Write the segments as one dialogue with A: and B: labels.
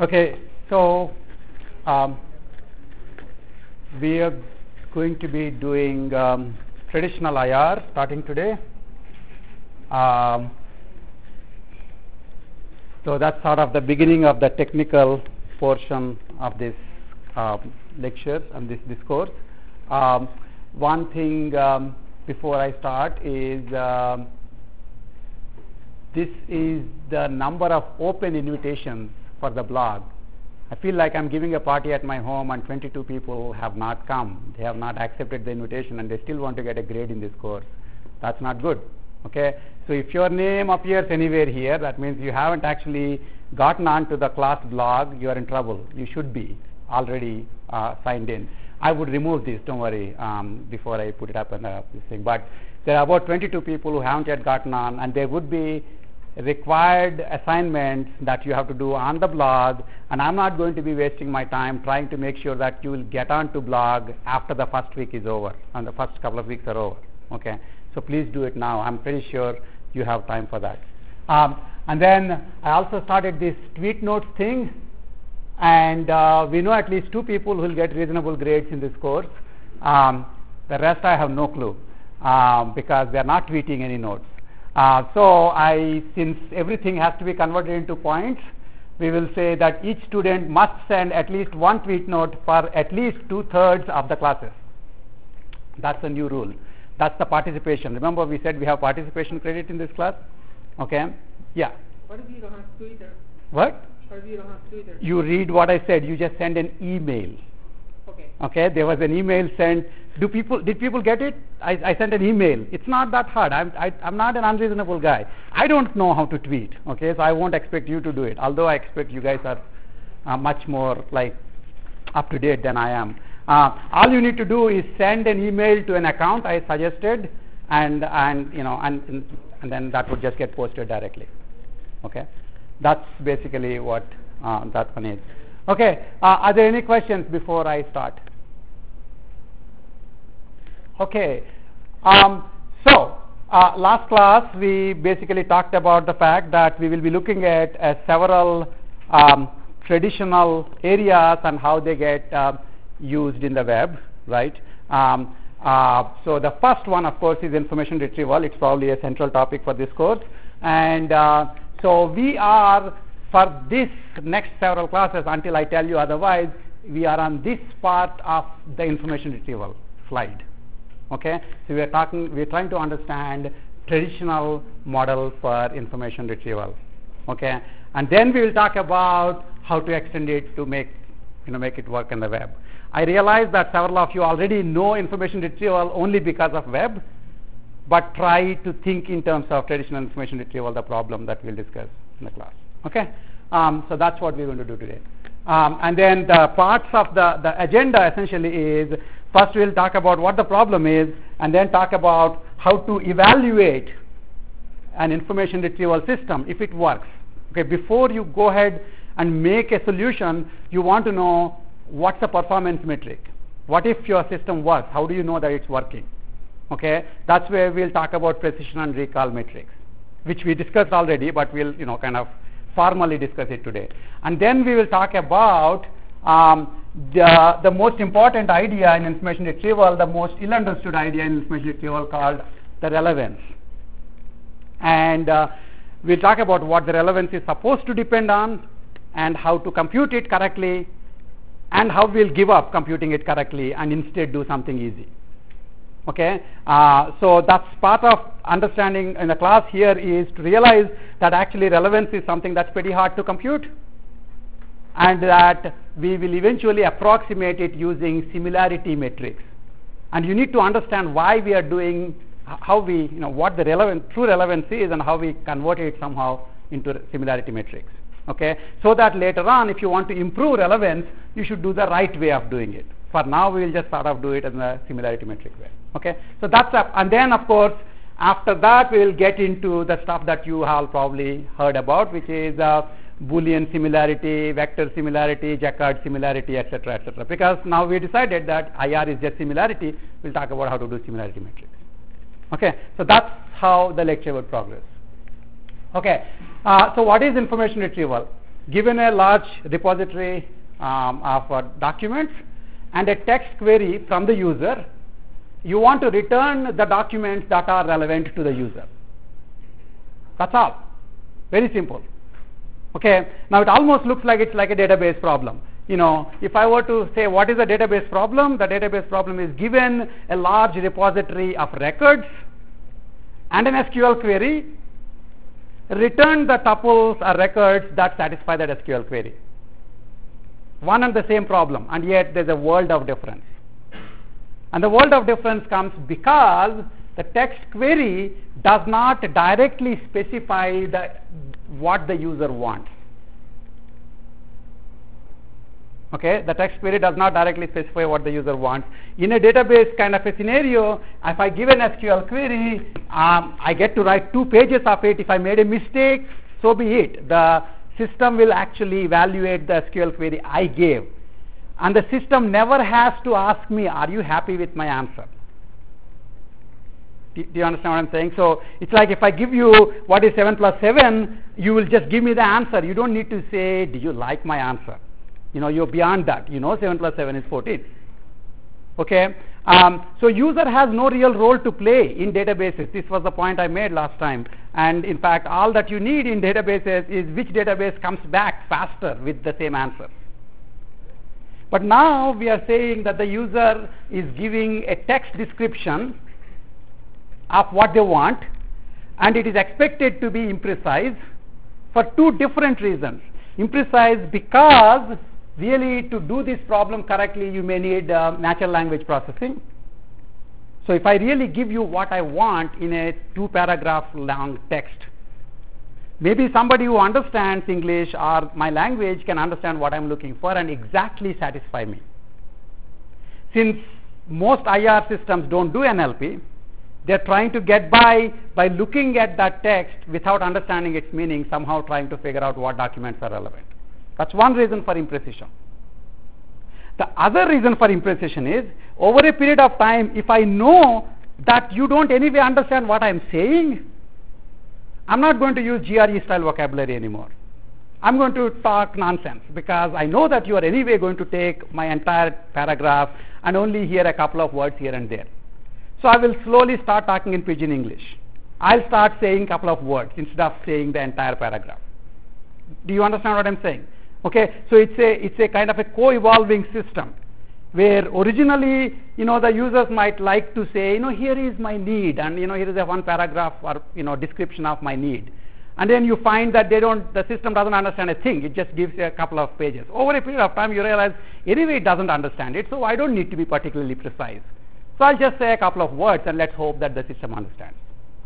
A: Okay, so we are going to be doing traditional IR starting today. So that's sort of the beginning of the technical portion of this lecture and this discourse. One thing before I start is this is the number of open invitations for the blog. I feel like I'm giving a party at my home and 22 people have not come. They have not accepted the invitation and they still want to get a grade in this course. That's not good. Okay, so if your name appears anywhere here, that means you haven't actually gotten onto the class blog. You are in trouble. You should be already signed in. I would remove this, don't worry, before I put it up and this thing. But there are about 22 people who haven't yet gotten on, and there would be required assignments that you have to do on the blog, and I'm not going to be wasting my time trying to make sure that you will get onto blog after the first week is over and the first couple of weeks are over. Okay, so please do it now. I'm pretty sure you have time for that. And then I also started this tweet notes thing, and we know at least 2 people who will get reasonable grades in this course. The rest I have no clue because they are not tweeting any notes. So since everything has to be converted into points, we will say that each student must send at least 1 tweet note for at least 2/3 of the classes. That's a new rule. That's the participation. Remember we said we have participation credit in this class? Okay? Yeah.
B: What if you don't have Twitter?
A: What?
B: What if you don't have Twitter?
A: You read what I said. You just send an email.
B: Okay.
A: Okay, there was an email sent. Did people get it? I sent an email. It's not that hard. I'm not an unreasonable guy. I don't know how to tweet. Okay, so I won't expect you to do it. Although I expect you guys are much more like up to date than I am. All you need to do is send an email to an account I suggested, and then that would just get posted directly. Okay, that's basically what that one is. Okay, are there any questions before I start? Okay, so last class we basically talked about the fact that we will be looking at several traditional areas and how they get used in the web, right? So the first one, of course, is information retrieval. It's probably a central topic for this course, and so we are, for this next several classes, until I tell you otherwise, we are on this part of the information retrieval slide. Okay, so we're trying to understand traditional model for information retrieval. Okay, and then we will talk about how to extend it to make it work in the web. I realize that several of you already know information retrieval only because of web, but try to think in terms of traditional information retrieval, the problem that we'll discuss in the class. Okay, so that's what we're going to do today. And then the parts of the agenda essentially is, first we'll talk about what the problem is, and then talk about how to evaluate an information retrieval system if it works. Okay, before you go ahead and make a solution, you want to know what's the performance metric. What if your system works? How do you know that it's working? Okay, that's where we'll talk about precision and recall metrics, which we discussed already, but we'll kind of formally discuss it today. And then we will talk about the most important idea in information retrieval, the most ill-understood idea in information retrieval, called the relevance. And we'll talk about what the relevance is supposed to depend on, and how to compute it correctly, and how we'll give up computing it correctly and instead do something easy. Okay, so that's part of understanding in the class here, is to realize that actually relevance is something that's pretty hard to compute, and that we will eventually approximate it using similarity metrics. And you need to understand why we are doing, how we, what the true relevance is, and how we convert it somehow into similarity metrics. Okay, so that later on, if you want to improve relevance, you should do the right way of doing it. For now, we will just sort of do it in the similarity metric way. Okay, so that's up. And then, of course, after that, we will get into the stuff that you have probably heard about, which is Boolean similarity, vector similarity, Jaccard similarity, etc., etc. Because now we decided that IR is just similarity. We'll talk about how to do similarity metrics. Okay, so that's how the lecture will progress. Okay, so what is information retrieval? given a large repository of documents and a text query from the user, you want to return the documents that are relevant to the user. That's all. Very simple. Okay. Now it almost looks like it's like a database problem. If I were to say what is a database problem, the database problem is given a large repository of records and an SQL query, return the tuples or records that satisfy that SQL query. One and the same problem, and yet there's a world of difference. And the world of difference comes because the text query does not directly specify what the user wants. Okay, the text query does not directly specify what the user wants. In a database kind of a scenario, if I give an SQL query, I get to write 2 pages of it. If I made a mistake, so be it. The system will actually evaluate the SQL query I gave. And the system never has to ask me, are you happy with my answer? Do you understand what I'm saying? So it's like if I give you what is 7 plus 7, you will just give me the answer. You don't need to say, do you like my answer? You're beyond that. 7 plus 7 is 14. Okay? So user has no real role to play in databases. This was the point I made last time. And in fact, all that you need in databases is which database comes back faster with the same answer. But now we are saying that the user is giving a text description of what they want, and it is expected to be imprecise for 2 different reasons. Imprecise because really to do this problem correctly you may need natural language processing. So if I really give you what I want in a 2-paragraph long text, maybe somebody who understands English or my language can understand what I'm looking for and exactly satisfy me. Since most IR systems don't do NLP, they're trying to get by looking at that text without understanding its meaning, somehow trying to figure out what documents are relevant. That's one reason for imprecision. The other reason for imprecision is, over a period of time, if I know that you don't anyway understand what I'm saying, I'm not going to use GRE style vocabulary anymore. I'm going to talk nonsense because I know that you are anyway going to take my entire paragraph and only hear a couple of words here and there. So I will slowly start talking in pidgin English. I'll start saying a couple of words instead of saying the entire paragraph. Do you understand what I'm saying? Okay, so it's a kind of a co-evolving system where originally, the users might like to say, here is my need, and here is a 1 paragraph or description of my need. And then you find that the system doesn't understand a thing. It just gives a couple of pages. Over a period of time, you realize anyway it doesn't understand it, so I don't need to be particularly precise. So I'll just say a couple of words and let's hope that the system understands.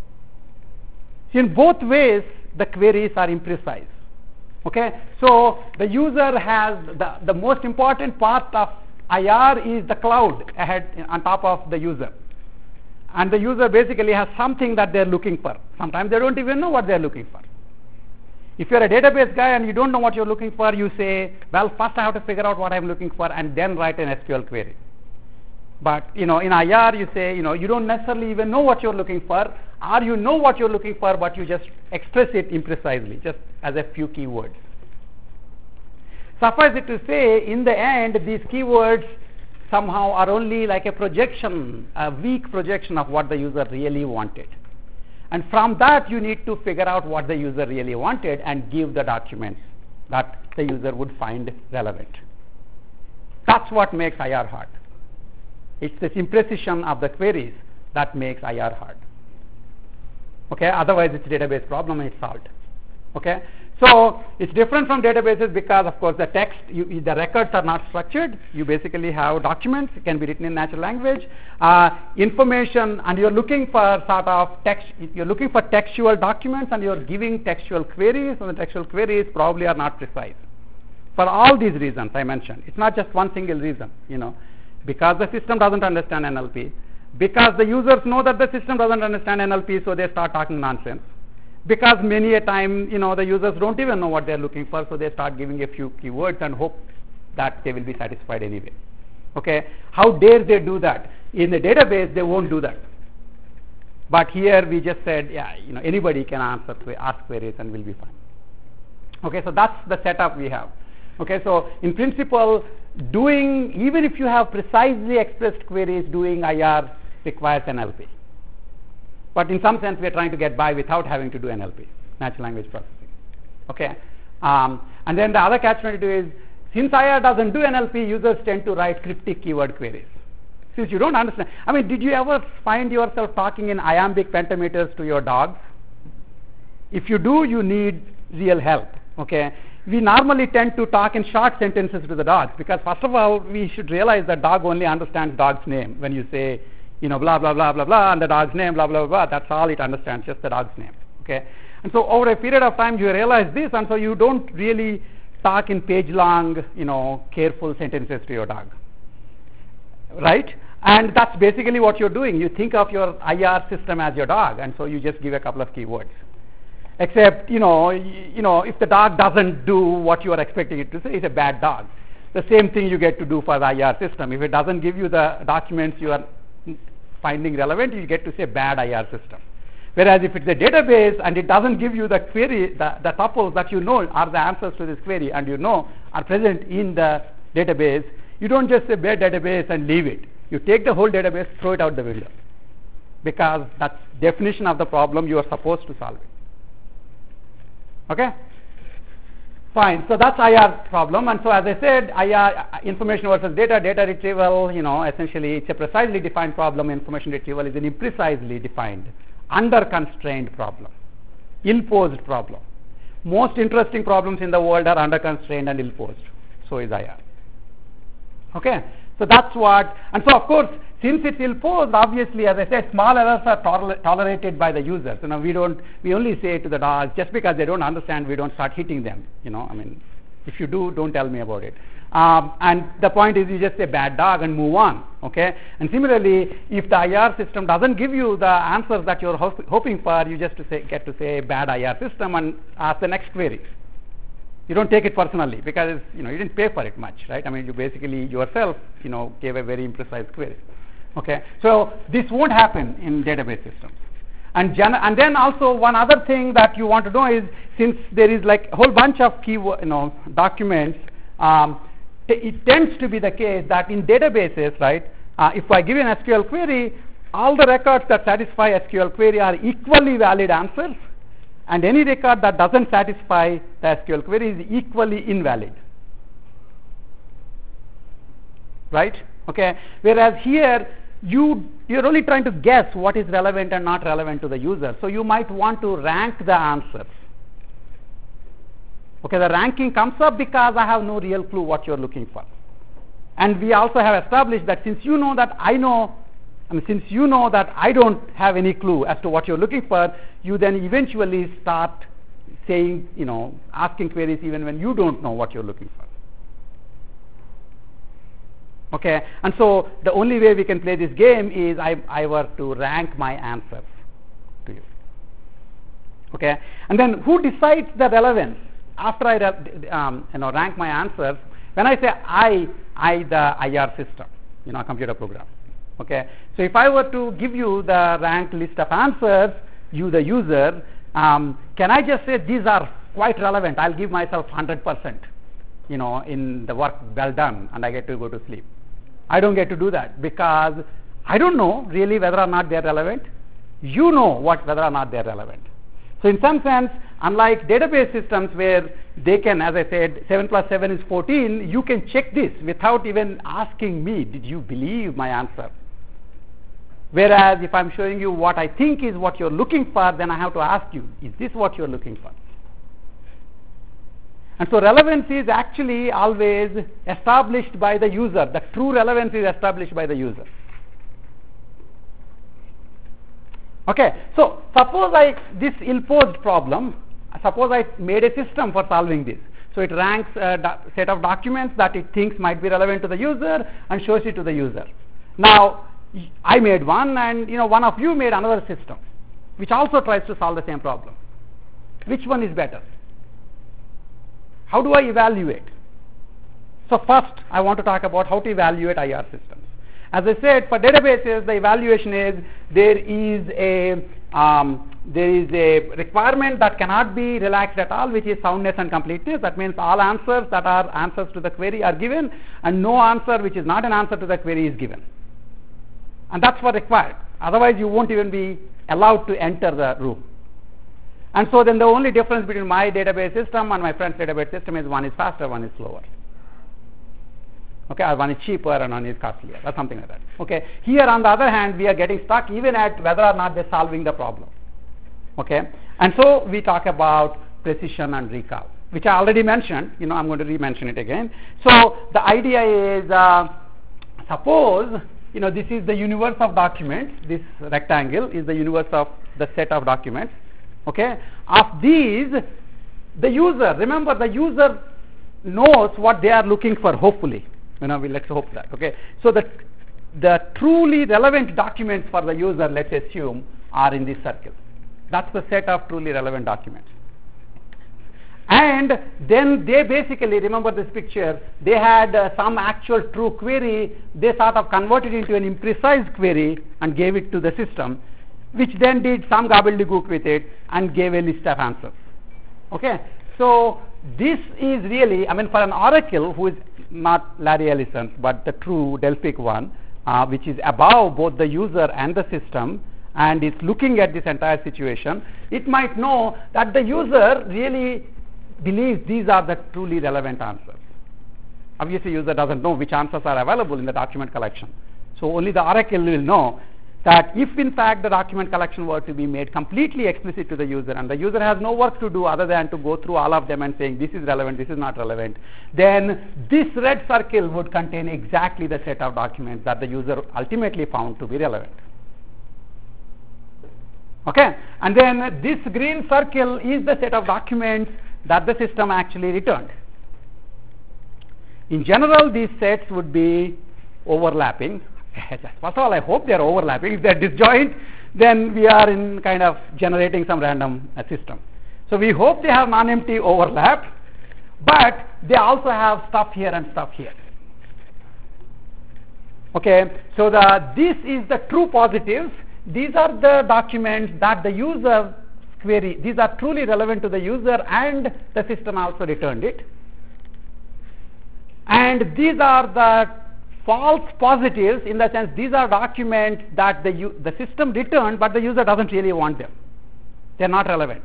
A: In both ways, the queries are imprecise. Okay, so the user has the most important part of IR is the cloud ahead on top of the user. And the user basically has something that they're looking for. Sometimes they don't even know what they're looking for. If you're a database guy and you don't know what you're looking for, you say, well, first I have to figure out what I'm looking for and then write an SQL query. But, in IR you say, you don't necessarily even know what you're looking for, or you know what you're looking for, but you just express it imprecisely, just as a few keywords. Suffice it to say, in the end, these keywords somehow are only like a projection, a weak projection of what the user really wanted. And from that, you need to figure out what the user really wanted and give the documents that the user would find relevant. That's what makes IR hard. It's this imprecision of the queries that makes IR hard. Okay, otherwise it's a database problem and it's solved. Okay, so it's different from databases because, of course, the text, the records are not structured. You basically have documents. It can be written in natural language, information, and you're looking for sort of text. You're looking for textual documents, and you're giving textual queries, and the textual queries probably are not precise. For all these reasons I mentioned, it's not just one single reason. Because the system doesn't understand NLP, because the users know that the system doesn't understand NLP, so they start talking nonsense. Because many a time, the users don't even know what they're looking for, so they start giving a few keywords and hope that they will be satisfied anyway. Okay, how dare they do that? In the database, they won't do that. But here we just said, yeah, anybody can ask queries and will be fine. Okay, so that's the setup we have. Okay, so in principle, even if you have precisely expressed queries, doing IR requires NLP. But in some sense, we are trying to get by without having to do NLP, natural language processing. Okay, and then the other catch-22 is, since IR doesn't do NLP, users tend to write cryptic keyword queries. Since you don't understand, I mean, did you ever find yourself talking in iambic pentameters to your dogs? If you do, you need real help. Okay, we normally tend to talk in short sentences to the dogs because, first of all, we should realize that dog only understands dog's name. When you say, blah blah blah blah blah, and the dog's name, blah blah blah, that's all it understands, just the dog's name. Okay, and so over a period of time, you realize this, and so you don't really talk in page-long, careful sentences to your dog, right? And that's basically what you're doing. You think of your IR system as your dog, and so you just give a couple of keywords. Except, if the dog doesn't do what you are expecting it to say, it's a bad dog. The same thing you get to do for the IR system. If it doesn't give you the documents you are finding relevant, you get to say bad IR system. Whereas if it's a database and it doesn't give you the query, the tuples that are the answers to this query and are present in the database, you don't just say bad database and leave it. You take the whole database, throw it out the window, because that's definition of the problem you are supposed to solve it. Okay? Fine. So that's IR problem. And so as I said, IR, information versus data retrieval, essentially it's a precisely defined problem. Information retrieval is an imprecisely defined, under constrained problem, ill-posed problem. Most interesting problems in the world are under constrained and ill-posed. So is IR. Okay? So that's what, and so of course, since it's ill-posed, obviously, as I said, small errors are tolerated by the users. We only say to the dogs, just because they don't understand, we don't start hitting them. If you do, don't tell me about it. And the point is, you just say bad dog and move on. Okay. And similarly, if the IR system doesn't give you the answers that you're hoping for, you just get to say bad IR system and ask the next query. You don't take it personally because you didn't pay for it much, right? You basically yourself gave a very imprecise query. Okay, so this won't happen in database systems. And then also one other thing that you want to know is, since there is like a whole bunch of documents, it tends to be the case that in databases, right? If I give you an SQL query, all the records that satisfy SQL query are equally valid answers, and any record that doesn't satisfy the SQL query is equally invalid. Right? Okay. Whereas here, you're only trying to guess what is relevant and not relevant to the user. So you might want to rank the answers. Okay, the ranking comes up because I have no real clue what you're looking for. And we also have established that since you know that I don't have any clue as to what you're looking for, you then eventually start saying, asking queries even when you don't know what you're looking for. Okay, and so the only way we can play this game is I were to rank my answers to you. Okay, and then who decides the relevance after I rank my answers? When I say I the IR system, a computer program. Okay, so if I were to give you the ranked list of answers, you the user, can I just say these are quite relevant? I'll give myself 100%, in the work well done, and I get to go to sleep. I don't get to do that because I don't know really whether or not they're relevant. You know whether or not they're relevant. So in some sense, unlike database systems where they can, as I said, 7 plus 7 is 14, you can check this without even asking me, did you believe my answer? Whereas if I'm showing you what I think is what you're looking for, then I have to ask you, is this what you're looking for? And so relevance is actually always established by the user. The true relevance is established by the user. Okay, so suppose this ill-posed problem, suppose I made a system for solving this. So it ranks a set of documents that it thinks might be relevant to the user and shows it to the user. Now, I made one and one of you made another system which also tries to solve the same problem. Which one is better? How do I evaluate? So first, I want to talk about how to evaluate IR systems. As I said, for databases, the evaluation is there is there is a requirement that cannot be relaxed at all, which is soundness and completeness. That means all answers that are answers to the query are given, and no answer which is not an answer to the query is given. And that's what required. Otherwise, you won't even be allowed to enter the room. And so then the only difference between my database system and my friend's database system is one is faster, one is slower. Okay, or one is cheaper and one is costlier, or something like that. Okay, here on the other hand, we are getting stuck even at whether or not they're solving the problem. Okay, and so we talk about precision and recall, which I already mentioned. I'm going to re-mention it again. So the idea is, suppose this is the universe of documents. This rectangle is the universe of the set of documents. Okay, of these, the user, remember, the user knows what they are looking for. Hopefully. Let's hope that. Okay, so the truly relevant documents for the user, let's assume, are in this circle. That's the set of truly relevant documents. And then they basically, remember this picture, they had some actual true query. They sort of converted into an imprecise query and gave it to the system, which then did some gobbledygook with it and gave a list of answers. Okay, so this is really, for an oracle who is not Larry Ellison, but the true Delphic one, which is above both the user and the system, and is looking at this entire situation, it might know that the user really believes these are the truly relevant answers. Obviously, user doesn't know which answers are available in the document collection. So only the oracle will know that if in fact the document collection were to be made completely explicit to the user, and the user has no work to do other than to go through all of them and saying this is relevant, this is not relevant, then this red circle would contain exactly the set of documents that the user ultimately found to be relevant. Okay, and then this green circle is the set of documents that the system actually returned. In general, these sets would be overlapping. First of all, I hope they are overlapping. If they are disjoint, then we are in kind of generating some random system. So we hope they have non-empty overlap, but they also have stuff here and stuff here. Okay, so this is the true positives. These are the documents that the user query. These are truly relevant to the user, and the system also returned it. And these are the false positives, in the sense these are documents that the system returned, but the user doesn't really want them. They are not relevant.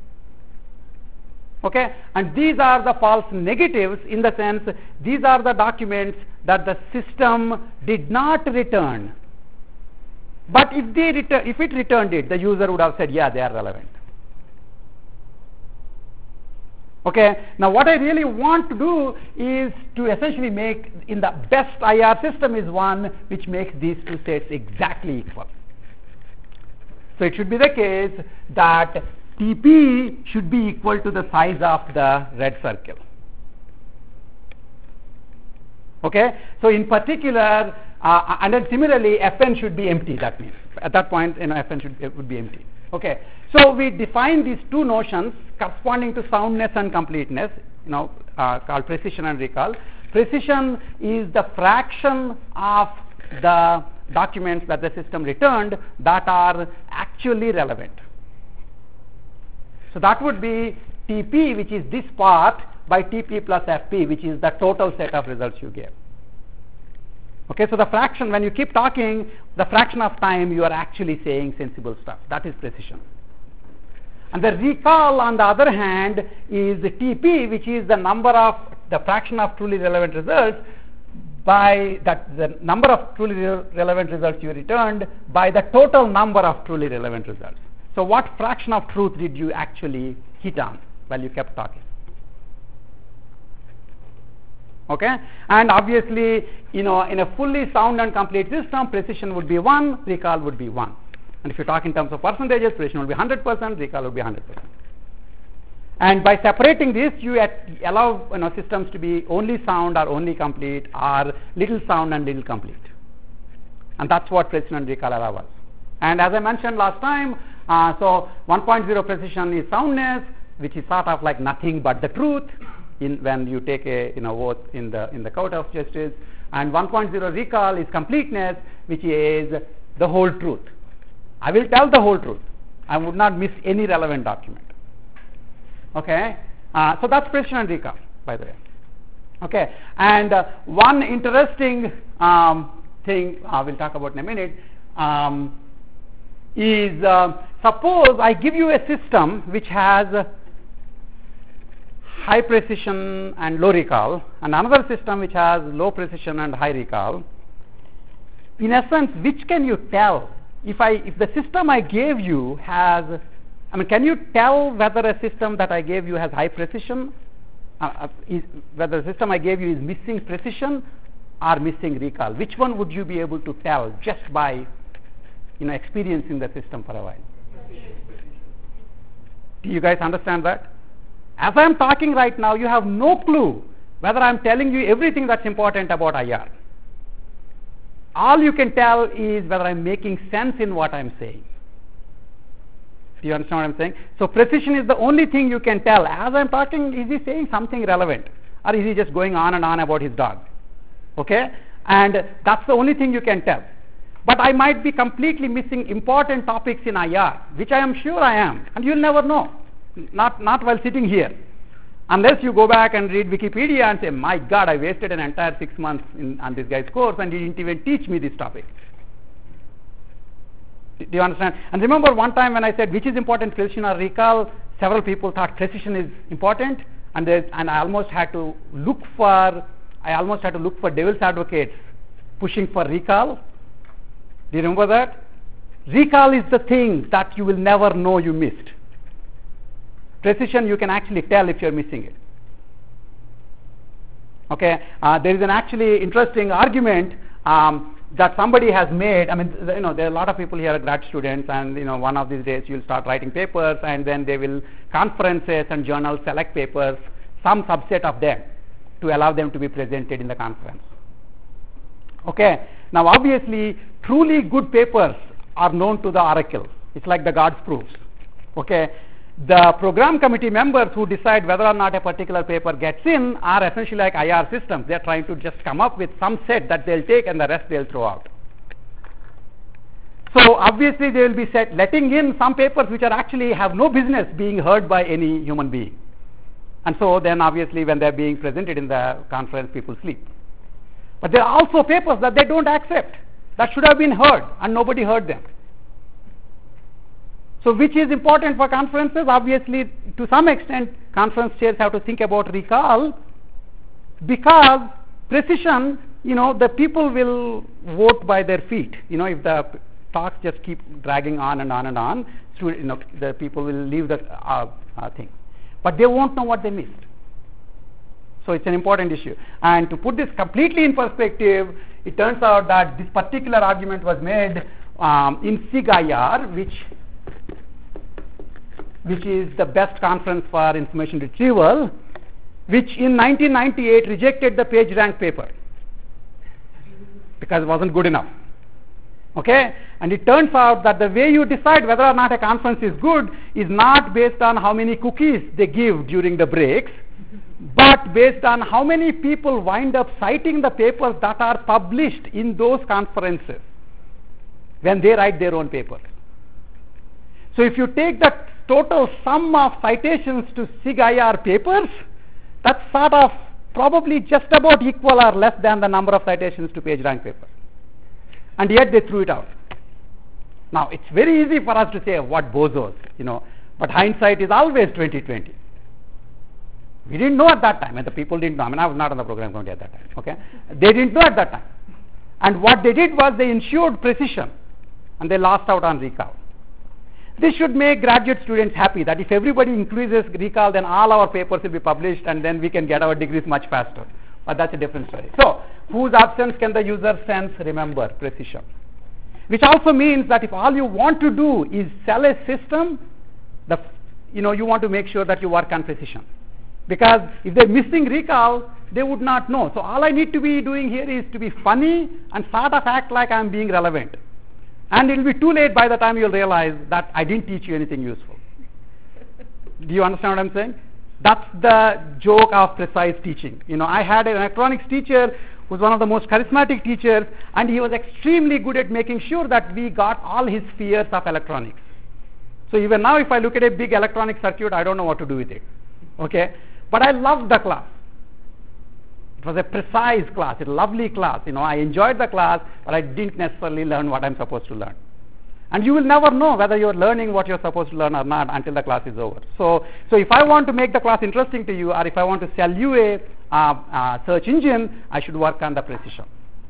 A: Okay, and these are the false negatives, in the sense these are the documents that the system did not return. But if it returned it, the user would have said, yeah, they are relevant. Okay, now what I really want to do is to essentially make, in the best IR system is one which makes these two sets exactly equal. So it should be the case that TP should be equal to the size of the red circle. Okay, so in particular, and then similarly, Fn should be empty. That means at that point, Fn would be empty. Okay, so we define these two notions corresponding to soundness and completeness, called precision and recall. Precision is the fraction of the documents that the system returned that are actually relevant. So that would be TP, which is this part, by TP plus FP, which is the total set of results you gave. Okay, so the fraction, when you keep talking, the fraction of time you are actually saying sensible stuff. That is precision. And the recall, on the other hand, is the TP, which is the fraction of truly relevant results by the number of truly relevant results you returned by the total number of truly relevant results. So what fraction of truth did you actually hit on while you kept talking? Okay, and obviously, in a fully sound and complete system, precision would be 1, recall would be 1. And if you talk in terms of percentages, precision will be 100%, recall will be 100%. And by separating this, you allow systems to be only sound or only complete, or little sound and little complete. And that's what precision and recall allow us. And as I mentioned last time, so 1.0 precision is soundness, which is sort of like nothing but the truth. When you take a vote in the court of justice, and 1.0 recall is completeness, which is the whole truth. I will tell the whole truth. I would not miss any relevant document. Okay, so that's precision and recall, by the way. Okay, and one interesting thing we'll talk about in a minute is suppose I give you a system which has high precision and low recall, and another system which has low precision and high recall. In essence, which can you tell? If the system I gave you has, can you tell whether a system that I gave you has high precision, whether the system I gave you is missing precision or missing recall? Which one would you be able to tell just by, experiencing the system for a while? Do you guys understand that? As I am talking right now, you have no clue whether I am telling you everything that's important about IR. All you can tell is whether I am making sense in what I am saying. Do you understand what I am saying? So precision is the only thing you can tell. As I am talking, is he saying something relevant, or is he just going on and on about his dog? Okay? And that's the only thing you can tell. But I might be completely missing important topics in IR, which I am sure I am, and you'll never know. Not while sitting here, unless you go back and read Wikipedia and say, my God, I wasted an entire 6 months on this guy's course and he didn't even teach me this topic. Do you understand? And remember one time when I said which is important, precision or recall, several people thought precision is important, and I almost had to look for devil's advocates pushing for recall. Do you remember that? Recall is the thing that you will never know you missed. Precision, you can actually tell if you're missing it. Okay, there is an actually interesting argument that somebody has made. There are a lot of people here are grad students, and one of these days you'll start writing papers, and then they will conferences and journals select papers, some subset of them, to allow them to be presented in the conference. Okay, now obviously truly good papers are known to the oracle. It's like the God's proofs. Okay. The program committee members who decide whether or not a particular paper gets in are essentially like IR systems. They are trying to just come up with some set that they'll take and the rest they'll throw out. So obviously they will be letting in some papers which are actually have no business being heard by any human being. And so then obviously when they're being presented in the conference, people sleep. But there are also papers that they don't accept, that should have been heard, and nobody heard them. So which is important for conferences? Obviously, to some extent, conference chairs have to think about recall, because precision, the people will vote by their feet. If the talks just keep dragging on and on and on, the people will leave the thing. But they won't know what they missed. So it's an important issue. And to put this completely in perspective, it turns out that this particular argument was made in SIG-IR, which is the best conference for information retrieval, which in 1998 rejected the PageRank paper because it wasn't good enough. Okay? And it turns out that the way you decide whether or not a conference is good is not based on how many cookies they give during the breaks, but based on how many people wind up citing the papers that are published in those conferences when they write their own papers. So if you take the total sum of citations to SIG-IR papers, that's sort of probably just about equal or less than the number of citations to PageRank papers. And yet they threw it out. Now, it's very easy for us to say, what bozos, but hindsight is always 20/20. We didn't know at that time, and the people didn't know. I was not on the program committee at that time. Okay, they didn't know at that time. And what they did was they ensured precision, and they lost out on recall. This should make graduate students happy that if everybody increases recall, then all our papers will be published, and then we can get our degrees much faster. But that's a different story. So, whose absence can the user sense? Remember, precision. Which also means that if all you want to do is sell a system, you want to make sure that you work on precision. Because if they're missing recall, they would not know. So all I need to be doing here is to be funny and sort of act like I'm being relevant. And it will be too late by the time you'll realize that I didn't teach you anything useful. Do you understand what I'm saying? That's the joke of precise teaching. I had an electronics teacher who was one of the most charismatic teachers, and he was extremely good at making sure that we got all his fears of electronics. So even now, if I look at a big electronic circuit, I don't know what to do with it. Okay, but I loved the class. It was a precise class, a lovely class. I enjoyed the class, but I didn't necessarily learn what I'm supposed to learn. And you will never know whether you're learning what you're supposed to learn or not until the class is over. So if I want to make the class interesting to you, or if I want to sell you a search engine, I should work on the precision.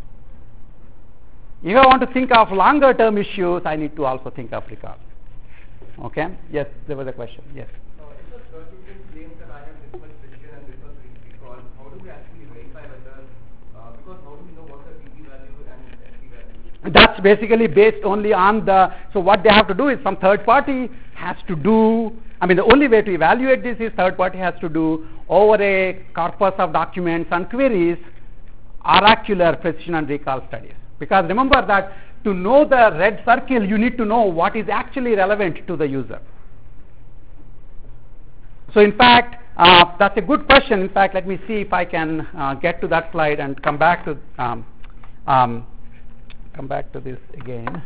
A: If I want to think of longer term issues, I need to also think of recall. Okay? Yes, there was a question. Yes.
C: If a search engine claims that I have this much precision and this much recall, how do we actually verify whether, because how do we know what the TP value and SP value?
A: That's basically based only on so what they have to do is some third party has to do, the only way to evaluate this is third party has to do over a corpus of documents and queries oracular precision and recall studies. Because remember that to know the red circle, you need to know what is actually relevant to the user. So in fact, that's a good question. In fact, let me see if I can get to that slide and come back to this again.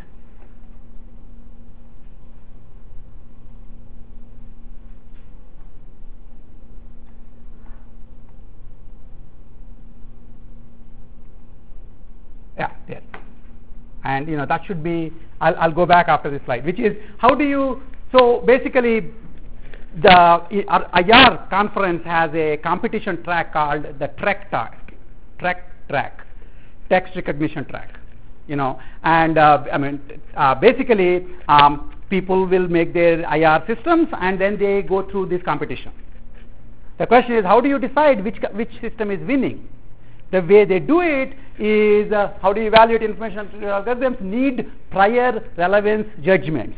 A: Yeah, yes. And that should be, I'll go back after this slide, which is how do you, so basically the IR conference has a competition track called the TREC track, text recognition track, and basically people will make their IR systems and then they go through this competition. The question is, how do you decide which system is winning? The way they do it is, how do you evaluate information algorithms need prior relevance judgments.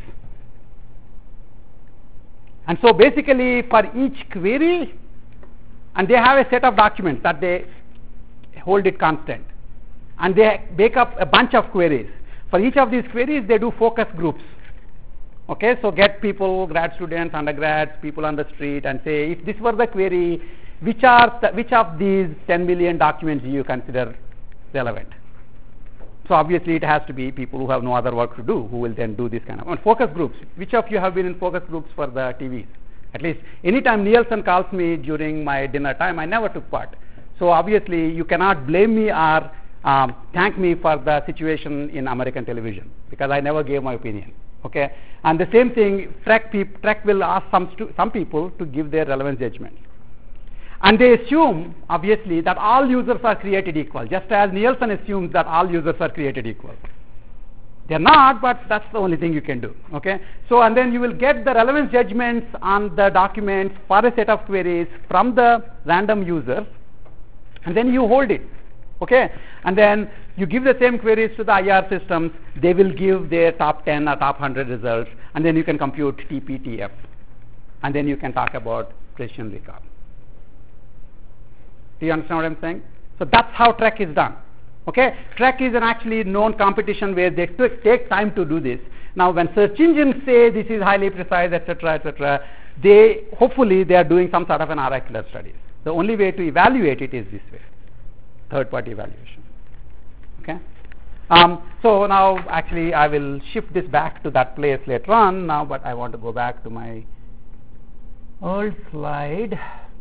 A: And so basically for each query, and they have a set of documents that they hold it constant, and they make up a bunch of queries. For each of these queries, they do focus groups. Okay, so get people, grad students, undergrads, people on the street, and say, if this were the query, which of these 10 million documents do you consider relevant? So obviously it has to be people who have no other work to do, who will then do this kind of focus groups. Which of you have been in focus groups for the TVs? At least anytime Nielsen calls me during my dinner time, I never took part. So obviously you cannot blame me or thank me for the situation in American television, because I never gave my opinion. Okay, and the same thing, TREC will ask some people to give their relevance judgments. And they assume, obviously, that all users are created equal, just as Nielsen assumes that all users are created equal. They're not, but that's the only thing you can do. Okay, so and then you will get the relevance judgments on the documents for a set of queries from the random users, and then you hold it. Okay, and then you give the same queries to the IR systems. They will give their top 10 or top 100 results, and then you can compute TPTF, and then you can talk about precision recall. Do you understand what I'm saying? So that's how TREC is done. Okay, TREC is an actually known competition where they take time to do this. Now, when search engines say this is highly precise, etc., hopefully they are doing some sort of an oracular studies. The only way to evaluate it is this way, third-party evaluation. Okay. So now, actually, I will shift this back to that place later on now, but I want to go back to my old slide.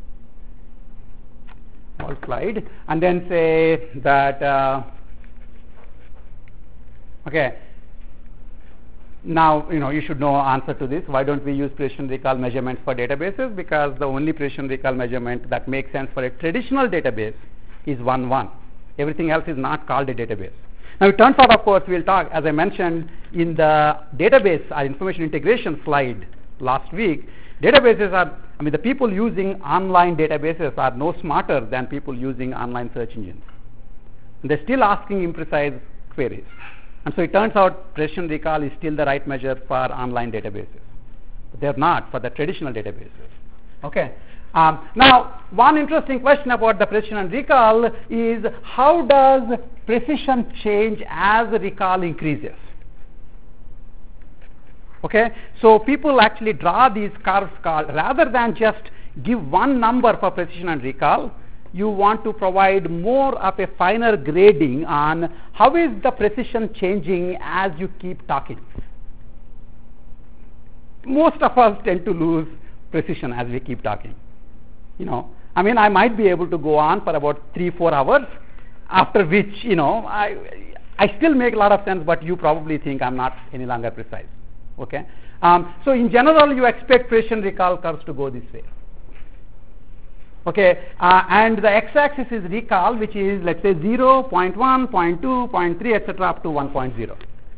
A: And then say that okay, now you should know answer to this. Why don't we use precision recall measurements for databases? Because the only precision recall measurement that makes sense for a traditional database is 1-1. Everything else is not called a database. Now it turns out, of course, we'll talk, as I mentioned in the database information integration slide last week, databases are, the people using online databases are no smarter than people using online search engines. And they're still asking imprecise queries. And so it turns out precision recall is still the right measure for online databases. But they're not for the traditional databases. Okay. Now, one interesting question about the precision and recall is, how does precision change as recall increases? Okay, so people actually draw these curves rather than just give one number for precision and recall. You want to provide more of a finer grading on how is the precision changing as you keep talking. most of us tend to lose precision as we keep talking. I mean, I might be able to go on for about 3-4 hours, after which, I still make a lot of sense, but you probably think I'm not any longer precise. Okay? So in general, you expect precision recall curves to go this way. Okay, and the x-axis is recall, which is, let's say, 0, 0.1, 0.2, 0.3, etc., up to 1.0.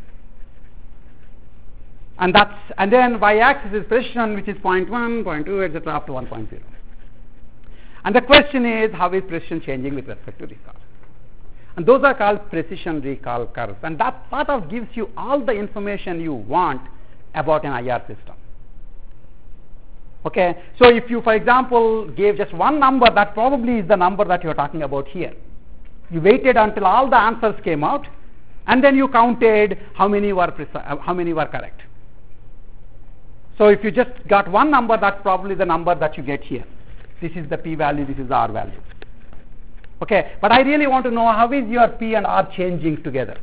A: And then y-axis is precision, which is 0.1, 0.2, etc., up to 1.0. And the question is, how is precision changing with respect to recall? And those are called precision recall curves. And that sort of gives you all the information you want about an IR system. Okay, so if you, for example, gave just one number, that probably is the number that you're talking about here. You waited until all the answers came out, and then you counted how many were correct. So if you just got one number, that's probably the number that you get here. This is the p-value, this is the r value. Okay, but I really want to know, how is your p and r changing together?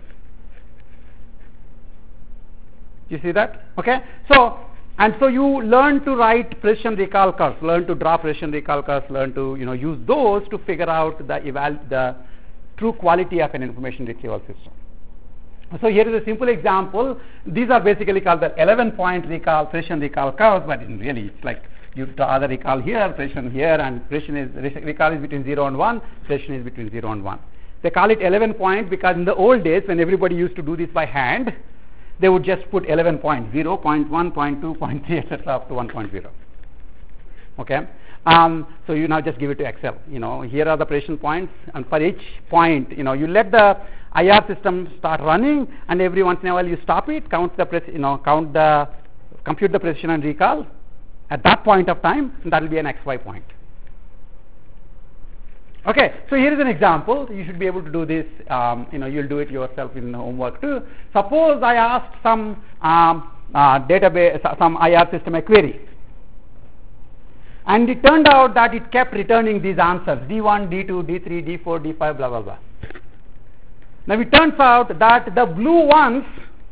A: You see that? Okay, so you learn to write precision recall curves, learn to draw precision recall curves, learn to use those to figure out the true quality of an information retrieval system. So here is a simple example. These are basically called the 11-point precision recall curves, but really it's like you draw the recall here, precision here, and recall is between 0 and 1, precision is between 0 and 1. They call it 11 point because in the old days, when everybody used to do this by hand, they would just put 11 points, 0, 0.1, 0.2, 0.3, etc., up to 1.0. Okay, so you now just give it to Excel. Here are the precision points, and for each point, you let the IR system start running, and every once in a while you stop it, compute the precision and recall at that point of time, and that will be an XY point. Okay, so here is an example. You should be able to do this. You'll do it yourself in homework too. Suppose I asked some database, some IR system a query, and it turned out that it kept returning these answers: D1, D2, D3, D4, D5, blah blah blah. Now it turns out that the blue ones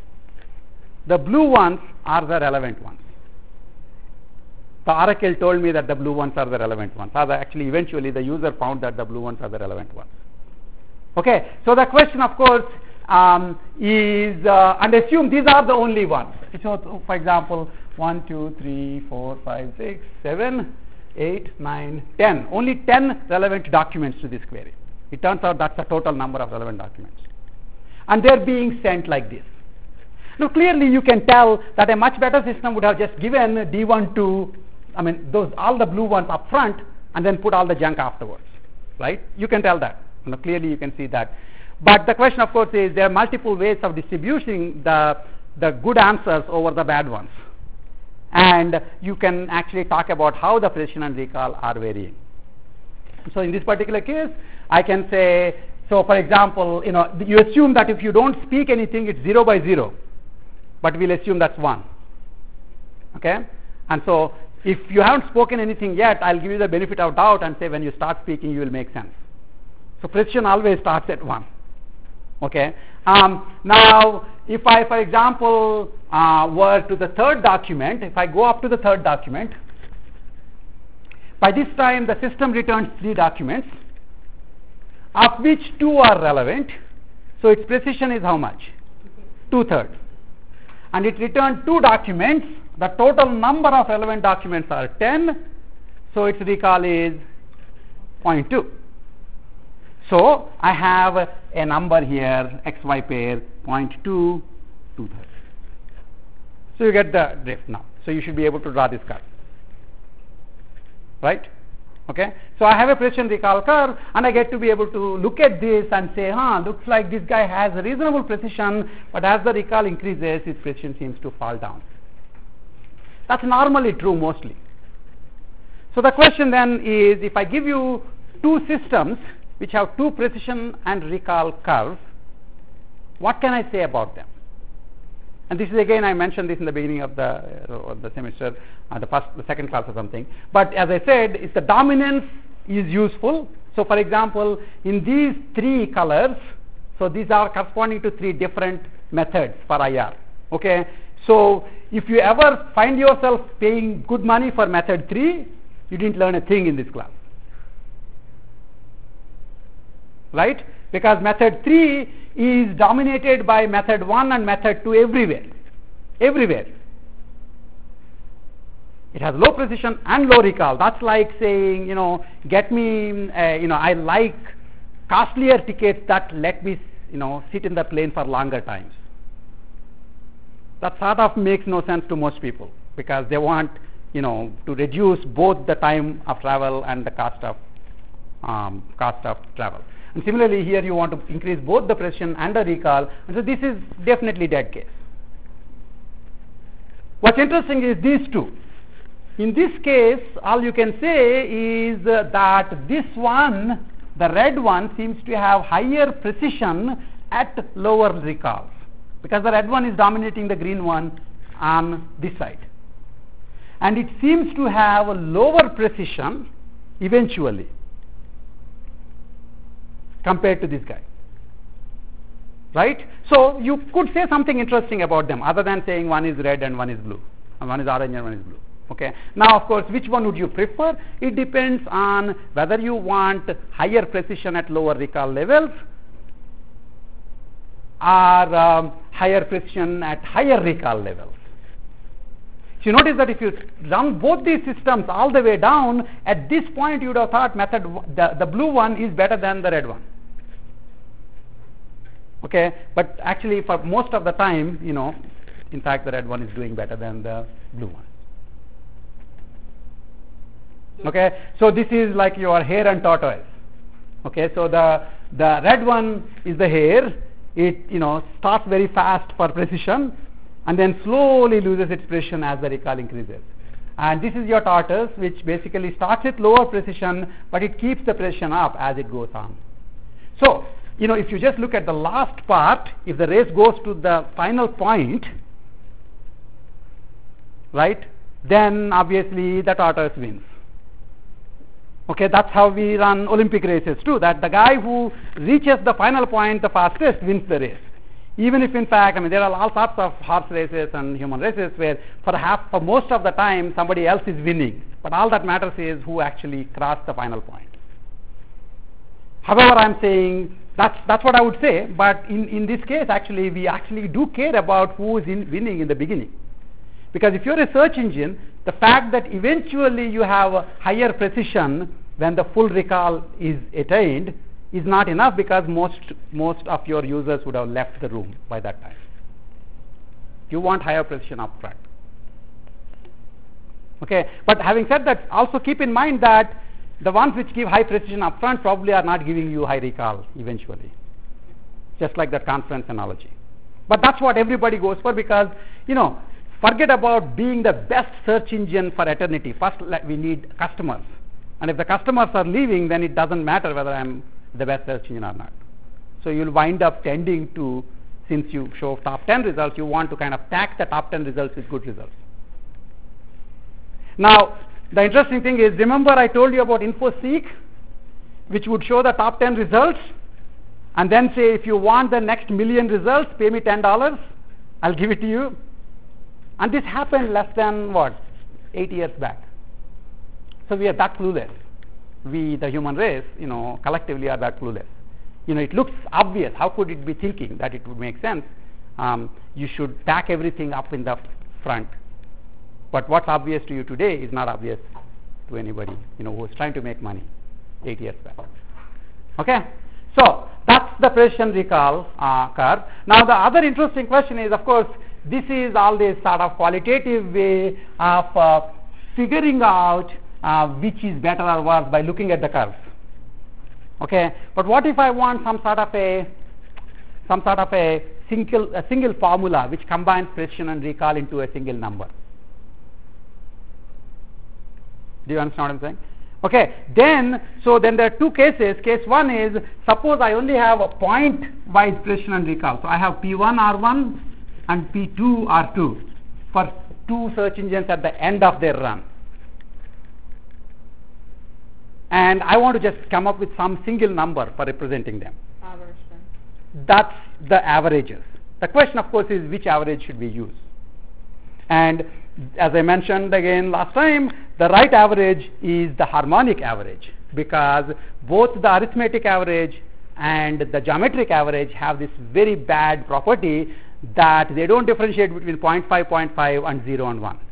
A: are the relevant ones. The Oracle told me that the blue ones are the relevant ones. Actually, eventually the user found that the blue ones are the relevant ones. Okay, so the question, of course, is, and assume these are the only ones. So, for example, 1, 2, 3, 4, 5, 6, 7, 8, 9, 10. Only 10 relevant documents to this query. It turns out that's the total number of relevant documents. And they're being sent like this. Now, clearly you can tell that a much better system would have just given D1 to, all the blue ones up front, and then put all the junk afterwards, right? You can tell that. Clearly you can see that. But the question, of course, is there are multiple ways of distributing the good answers over the bad ones. And you can actually talk about how the precision and recall are varying. So in this particular case, I can say, so for example, you assume that if you don't speak anything, it's 0 by 0. But we'll assume that's 1. Okay? And so if you haven't spoken anything yet, I'll give you the benefit of doubt and say when you start speaking, you will make sense. So precision always starts at 1. Okay? Now, if I, for example, were to the third document, if I go up to the third document, by this time the system returns 3 documents, of which 2 are relevant. So its precision is how much? 2/3. And it returned 2 documents. The total number of relevant documents are 10, so its recall is 0.2. So I have a number here, XY pair, 0.2, 2/3. So you get the drift now. So you should be able to draw this curve. Right? Okay? So I have a precision recall curve, and I get to be able to look at this and say, looks like this guy has a reasonable precision, but as the recall increases, his precision seems to fall down. That's normally true mostly. So the question then is, if I give you 2 systems which have 2 precision and recall curves, what can I say about them? And this is again, I mentioned this in the beginning of the semester, the second class or something. But as I said, if the dominance is useful, so for example, in these 3 colors, so these are corresponding to 3 different methods for IR. Okay, So if you ever find yourself paying good money for method 3, you didn't learn a thing in this class. Right? Because method 3 is dominated by method 1 and method 2 everywhere. Everywhere. It has low precision and low recall. That's like saying, get me, I like costlier tickets that let me, sit in the plane for longer times. That sort of makes no sense to most people because they want, to reduce both the time of travel and the cost of travel. And similarly, here you want to increase both the precision and the recall, and so this is definitely dead case. What's interesting is these two. In this case, all you can say is that this one, the red one, seems to have higher precision at lower recalls because the red one is dominating the green one on this side. And it seems to have a lower precision eventually compared to this guy. Right? So you could say something interesting about them other than saying one is red and one is blue, and one is orange and one is blue. Okay. Now, of course, which one would you prefer? It depends on whether you want higher precision at lower recall levels or higher precision at higher recall levels. So you notice that if you run both these systems all the way down, at this point you would have thought the blue one is better than the red one. Okay, but actually for most of the time, in fact the red one is doing better than the blue one. Okay, so this is like your hare and tortoise. Okay, so the red one is the hare. It starts very fast for precision and then slowly loses its precision as the recall increases. And this is your tortoise, which basically starts with lower precision, but it keeps the precision up as it goes on. So, if you just look at the last part, if the race goes to the final point, right, then obviously the tortoise wins. Okay, that's how we run Olympic races too, that the guy who reaches the final point the fastest wins the race. Even if in fact, there are all sorts of horse races and human races where for most of the time somebody else is winning, but all that matters is who actually crossed the final point. However, I'm saying that's what I would say, but in this case actually we actually do care about who is winning in the beginning. Because if you're a search engine, the fact that eventually you have a higher precision when the full recall is attained is not enough because most of your users would have left the room by that time. You want higher precision up front. Okay, but having said that, also keep in mind that the ones which give high precision up front probably are not giving you high recall eventually. Just like that conference analogy. But that's what everybody goes for because, forget about being the best search engine for eternity. First, we need customers. And if the customers are leaving, then it doesn't matter whether I'm the best search engine or not. So you'll wind up tending to, since you show top 10 results, you want to kind of tag the top 10 results with good results. Now, the interesting thing is, remember I told you about InfoSeek, which would show the top 10 results, and then say, if you want the next million results, pay me $10, I'll give it to you. And this happened less than, 8 years back. So we are that clueless. We, the human race, collectively are that clueless. It looks obvious. How could it be thinking that it would make sense? You should tack everything up in the front. But what's obvious to you today is not obvious to anybody, who is trying to make money 8 years back. Okay? So that's the precision recall curve. Now the other interesting question is, of course, this is all this sort of qualitative way of figuring out which is better or worse by looking at the curves. Okay, but what if I want some sort of a single formula which combines precision and recall into a single number? Do you understand what I'm saying? Okay, then there are two cases. Case one is, suppose I only have a point-wise precision and recall. So I have P1 R1 and P2 R2 for two search engines at the end of their run. And I want to just come up with some single number for representing them.
B: Average then.
A: That's the averages. The question, of course, is which average should we use? And as I mentioned again last time, the right average is the harmonic average, because both the arithmetic average and the geometric average have this very bad property that they don't differentiate between 0.5, 0.5 and 0 and 1.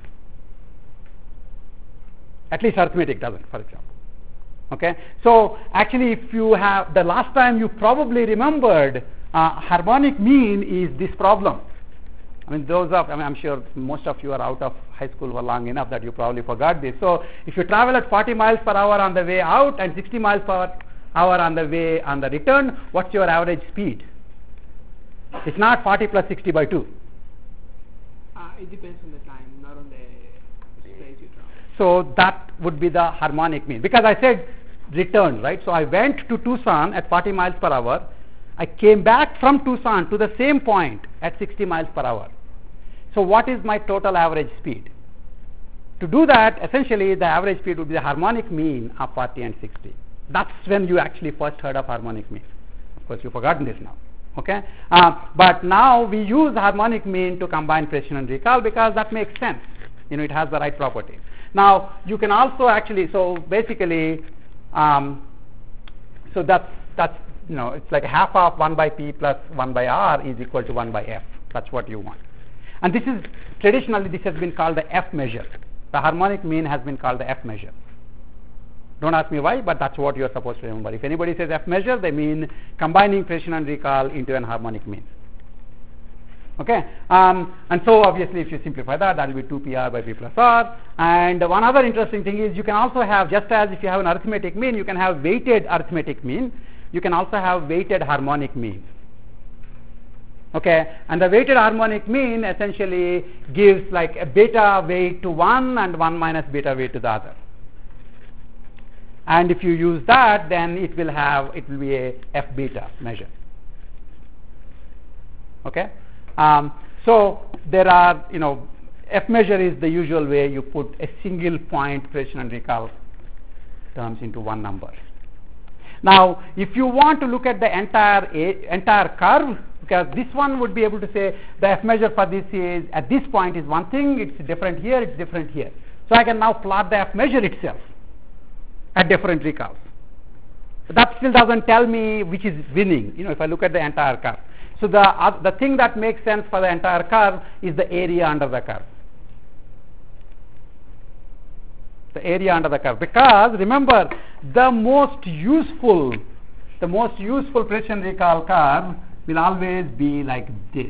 A: At least arithmetic doesn't, for example. Okay, so actually, if you have the last time you probably remembered harmonic mean is this problem. I mean, I'm sure most of you are out of high school for long enough that you probably forgot this. So if you travel at 40 miles per hour on the way out and 60 miles per hour on the way on the return, what's your average speed? It's not 40 plus 60 by 2.
B: It depends on the time, not on the space you travel.
A: So that would be the harmonic mean, because I said return, right? So I went to Tucson at 40 miles per hour. I came back from Tucson to the same point at 60 miles per hour. So what is my total average speed? To do that, essentially the average speed would be the harmonic mean of 40 and 60. That's when you actually first heard of harmonic mean. Of course, you've forgotten this now. Okay, but now we use harmonic mean to combine precision and recall, because that makes sense. It has the right properties. Now you can also actually, so basically, so that's it's like half of 1 by p plus 1 by r is equal to 1 by f. That's what you want. And this is traditionally, this has been called the f measure. The harmonic mean has been called the f measure. Don't ask me why, but that's what you're supposed to remember. If anybody says f measure, they mean combining precision and recall into an harmonic mean. Okay, and so obviously if you simplify that, that will be 2pr by p plus r. And one other interesting thing is, you can also have, just as if you have an arithmetic mean, you can have weighted arithmetic mean. You can also have weighted harmonic mean. Okay, and the weighted harmonic mean essentially gives like a beta weight to one and 1 minus beta weight to the other. And if you use that, then it will be a f beta measure. Okay, so there are, f measure is the usual way you put a single point precision and recall terms into one number. Now, if you want to look at the entire curve, because this one would be able to say the f measure for this is at this point is one thing, it's different here, it's different here. So I can now plot the f measure itself at different recalls. But that still doesn't tell me which is winning, if I look at the entire curve. So the thing that makes sense for the entire curve is the area under the curve. The area under the curve, because remember, the most useful precision recall curve will always be like this.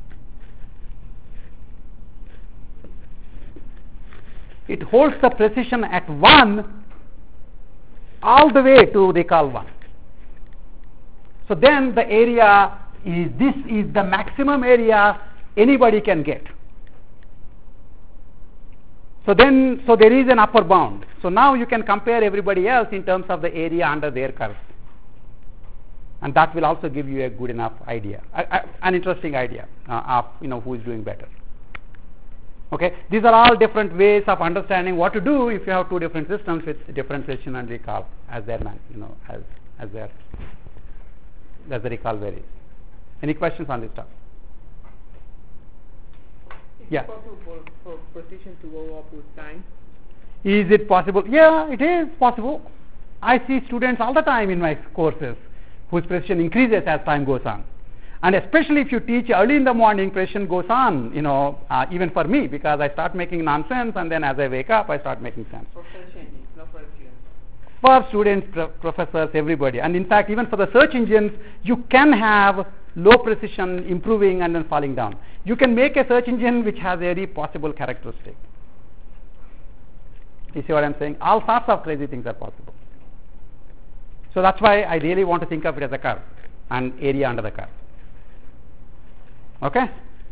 A: It holds the precision at 1 all the way to recall 1. So then the area is the maximum area anybody can get. So there is an upper bound. So now you can compare everybody else in terms of the area under their curve, and that will also give you a good enough idea, an interesting idea of who is doing better. Okay, these are all different ways of understanding what to do if you have two different systems with different precision and recall as the recall varies. Any questions on this stuff?
B: Is
A: Yeah.
B: it possible for precision to go up with time?
A: Is it possible? Yeah, it is possible. I see students all the time in my courses whose precision increases as time goes on. And especially if you teach early in the morning, precision goes on, even for me, because I start making nonsense, and then as I wake up, I start making sense.
B: For search engines, not for students.
A: For students, professors, everybody. And in fact, even for the search engines, you can have low precision improving and then falling down. You can make a search engine which has every possible characteristic. You see what I'm saying? All sorts of crazy things are possible. So that's why I really want to think of it as a curve and area under the curve. Okay?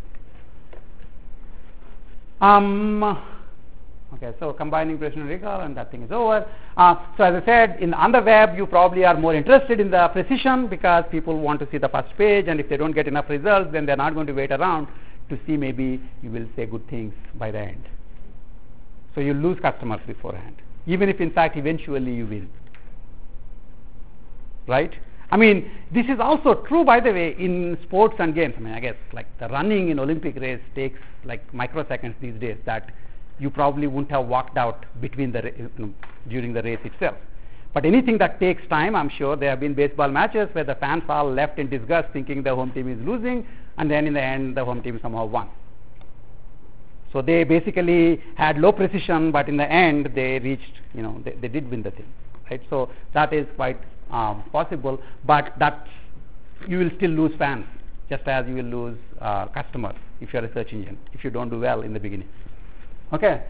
A: Okay, so combining precision and recall, and that thing is over. So as I said, on the web, you probably are more interested in the precision because people want to see the first page, and if they don't get enough results, then they're not going to wait around to see maybe you will say good things by the end. So you lose customers beforehand, even if in fact eventually you win. Right? I mean, this is also true, by the way, in sports and games. I mean, I guess like the running in Olympic race takes like microseconds these days that you probably wouldn't have walked out between during the race itself. But anything that takes time, I'm sure there have been baseball matches where the fans all left in disgust thinking the home team is losing, and then in the end the home team somehow won. So they basically had low precision, but in the end they reached, they did win the thing, right? So that is quite possible, but that you will still lose fans, just as you will lose customers if you are a search engine, if you don't do well in the beginning. Okay.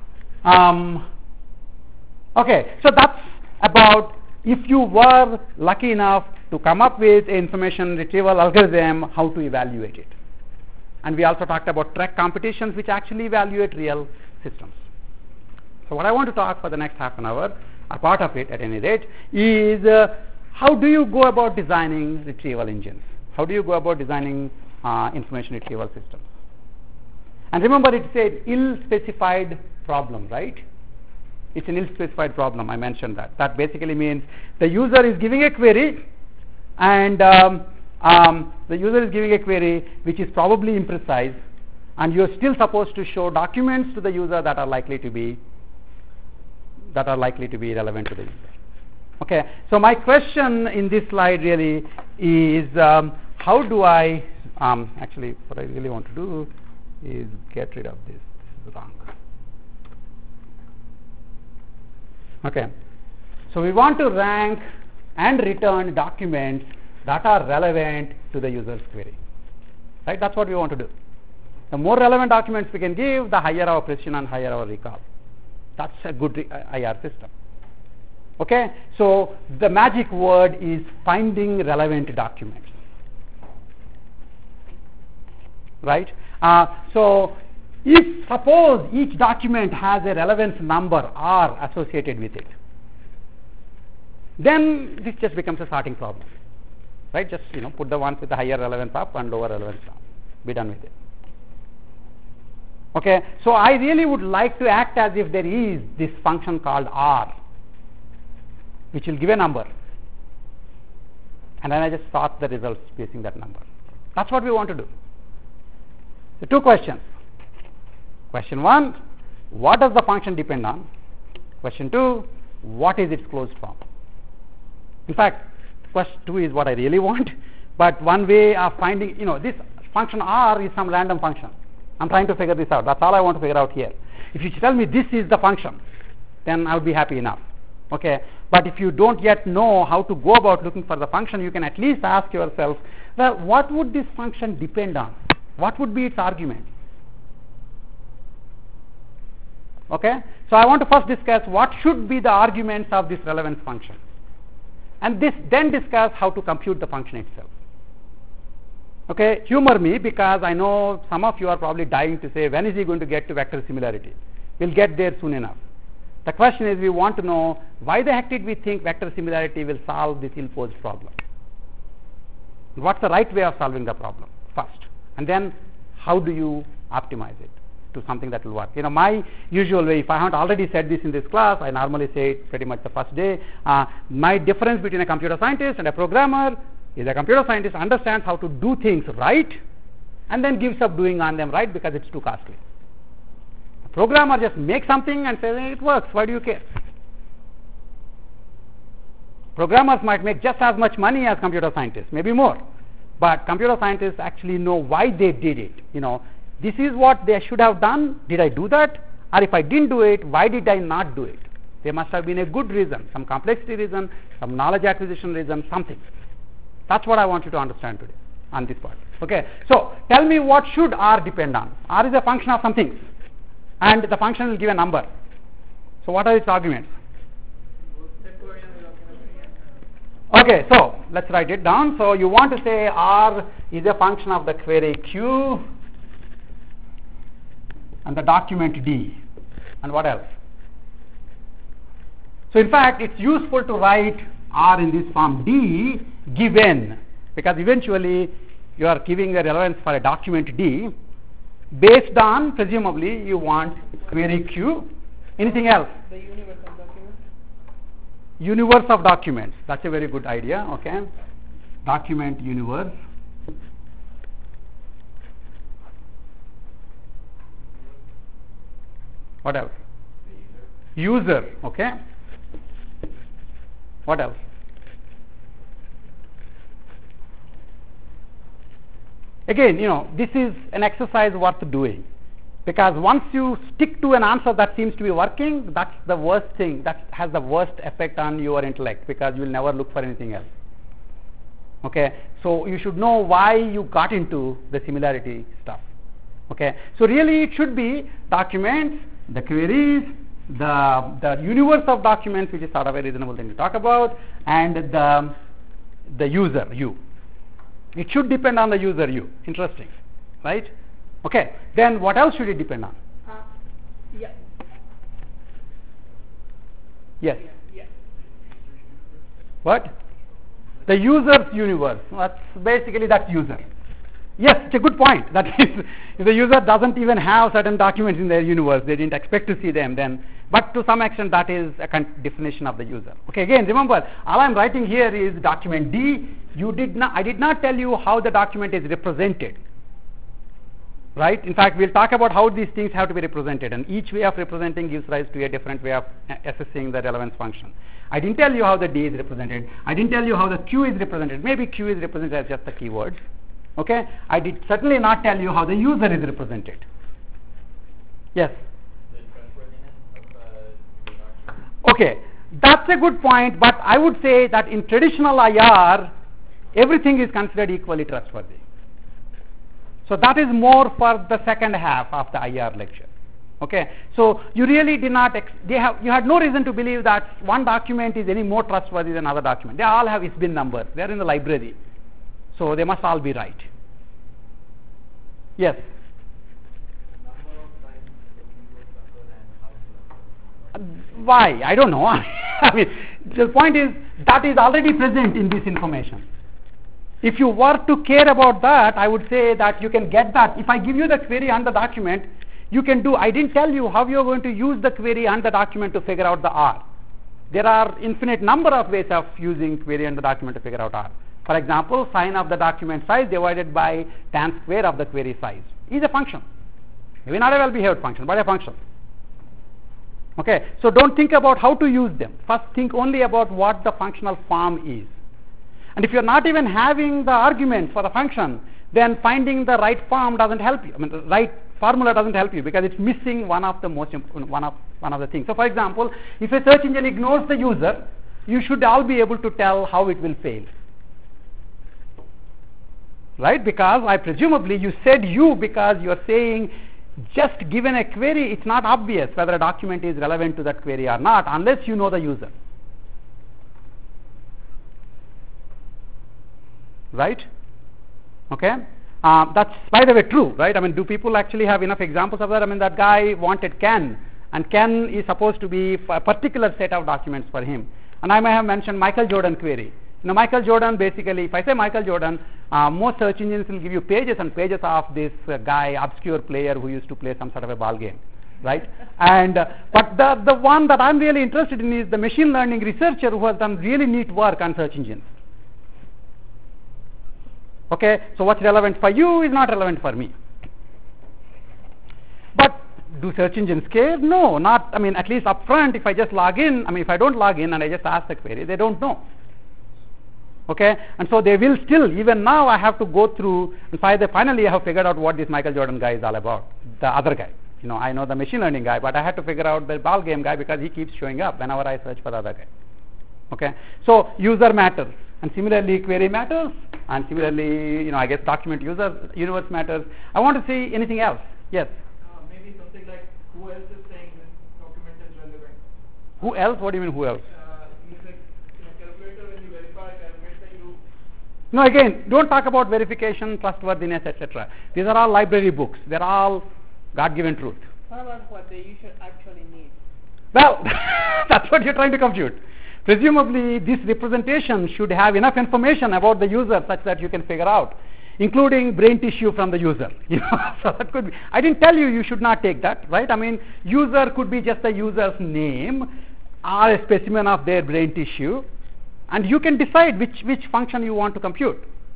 A: Okay, so that's about if you were lucky enough to come up with an information retrieval algorithm, how to evaluate it. And we also talked about track competitions which actually evaluate real systems. So what I want to talk for the next half an hour, a part of it at any rate, is how do you go about designing retrieval engines? How do you go about designing information retrieval systems? And remember, it's an ill-specified problem, right? It's an ill-specified problem. I mentioned that. That basically means the user is giving a query, and the user is giving a query which is probably imprecise, and you're still supposed to show documents to the user that are likely to be relevant to the user. Okay. So my question in this slide really is, how do I actually what I really want to do is get rid of this. This is wrong. Okay. So we want to rank and return documents that are relevant to the user's query. Right? That's what we want to do. The more relevant documents we can give, the higher our precision and higher our recall. That's a good IR system. Okay? So the magic word is finding relevant documents. Right? So if suppose each document has a relevance number R associated with it, then this just becomes a sorting problem. Right? Just put the ones with the higher relevance up and lower relevance down. Be done with it. Okay? So I really would like to act as if there is this function called R, which will give a number, and then I just sort the results using that number. That's what we want to do. So two questions. Question 1, what does the function depend on? Question 2, what is its closed form? In fact, question 2 is what I really want, but one way of finding, this function R is some random function. I'm trying to figure this out. That's all I want to figure out here. If you tell me this is the function, then I would be happy enough. Okay, but if you don't yet know how to go about looking for the function, you can at least ask yourself, well, what would this function depend on? What would be its argument? Okay, so I want to first discuss what should be the arguments of this relevance function, and then discuss how to compute the function itself. Okay, humor me, because I know some of you are probably dying to say, when is he going to get to vector similarity? We'll get there soon enough. The question is, we want to know, why the heck did we think vector similarity will solve this ill-posed problem? What's the right way of solving the problem first? And then, how do you optimize it to something that will work? My usual way, if I haven't already said this in this class, I normally say it pretty much the first day. My difference between a computer scientist and a programmer is a computer scientist understands how to do things right and then gives up doing on them right because it's too costly. A programmer just makes something and says, it works, why do you care? Programmers might make just as much money as computer scientists, maybe more. But computer scientists actually know why they did it. This is what they should have done. Did I do that? Or if I didn't do it, why did I not do it? There must have been a good reason, some complexity reason, some knowledge acquisition reason, something. That's what I want you to understand today on this part. Okay, so tell me, what should R depend on? R is a function of some things, and the function will give a number. So what are its arguments? Okay, so let's write it down. So you want to say R is a function of the query Q and the document D, and what else? So in fact, it's useful to write R in this form, D given, because eventually you are giving a relevance for a document D based on, presumably, you want query Q. Anything else?
B: The universe of documents.
A: Universe of documents. That's a very good idea. Okay. document universe. What else? User, okay. What else? Again, this is an exercise worth doing, because once you stick to an answer that seems to be working, that's the worst thing, that has the worst effect on your intellect, because you will never look for anything else. Okay, so you should know why you got into the similarity stuff. Okay, so really it should be documents, the queries, the universe of documents, which is sort of a reasonable thing to talk about, and the user, you. It should depend on the user, you. Interesting, right? Okay, then what else should it depend on?
B: Yeah.
A: Yes.
B: Yeah.
A: What? The user's universe. That's basically that user. Yes, it's a good point. That is, if the user doesn't even have certain documents in their universe, they didn't expect to see them, then, but to some extent that is a definition of the user. Okay, again, remember, all I'm writing here is document D. I did not tell you how the document is represented. Right? In fact, we'll talk about how these things have to be represented, and each way of representing gives rise to a different way of assessing the relevance function. I didn't tell you how the D is represented. I didn't tell you how the Q is represented. Maybe Q is represented as just the keywords. Okay? I did certainly not tell you how the user is represented. Yes?
C: The trustworthiness of the document.
A: Okay, that's a good point, but I would say that in traditional IR, everything is considered equally trustworthy. So that is more for the second half of the IR lecture. Okay, so you really did not, you had no reason to believe that one document is any more trustworthy than another document. They all have ISBN numbers. They are in the library. So they must all be right. Yes?
C: Number of times the keywords occur and how to occur.
A: Why? I don't know. I mean, the point is that is already present in this information. If you were to care about that, I would say that you can get that. If I give you the query and the document, you can do, I didn't tell you how you are going to use the query and the document to figure out the R. There are infinite number of ways of using query and the document to figure out R. For example, sine of the document size divided by tan square of the query size is a function. Maybe not a well-behaved function, but a function. Okay, so don't think about how to use them. First think only about what the functional form is. And if you are not even having the argument for the function, then finding the right form doesn't help you. I mean, the right formula doesn't help you, because it's missing one of the things. So, for example, if a search engine ignores the user, you should all be able to tell how it will fail. Right? Because presumably you said you, because you are saying just given a query, it's not obvious whether a document is relevant to that query or not, unless you know the user. Right? Okay? That's, by the way, true, right? I mean, do people actually have enough examples of that? I mean, that guy wanted Ken, and Ken is supposed to be a particular set of documents for him. And I may have mentioned Michael Jordan query. Michael Jordan, basically, if I say Michael Jordan, most search engines will give you pages and pages of this guy, obscure player who used to play some sort of a ball game, right? And but the one that I'm really interested in is the machine learning researcher who has done really neat work on search engines. Okay, so what's relevant for you is not relevant for me. But do search engines care? No, not, I mean, at least up front, if I just log in, I mean, if I don't log in and I just ask the query, they don't know. Okay, and so they will still, even now I have to go through, and finally I have figured out what this Michael Jordan guy is all about, the other guy. I know the machine learning guy, but I had to figure out the ball game guy because he keeps showing up whenever I search for the other guy. Okay, so user matters, and similarly query matters, and similarly, I guess document universe matters. I want to see anything else. Yes?
B: Maybe something like who else is saying this document is relevant.
A: Who else? What do you mean who else?
B: Like calculator, when you verify, calculate that you.
A: No, again, don't talk about verification, trustworthiness, etc. These are all library books. They're all God-given truth.
B: What about what the user actually needs?
A: Well, that's what you're trying to compute. Presumably, this representation should have enough information about the user such that you can figure out, including brain tissue from the user. So that could be. I didn't tell you you should not take that, right? I mean, user could be just the user's name or a specimen of their brain tissue, and you can decide which function you want to compute.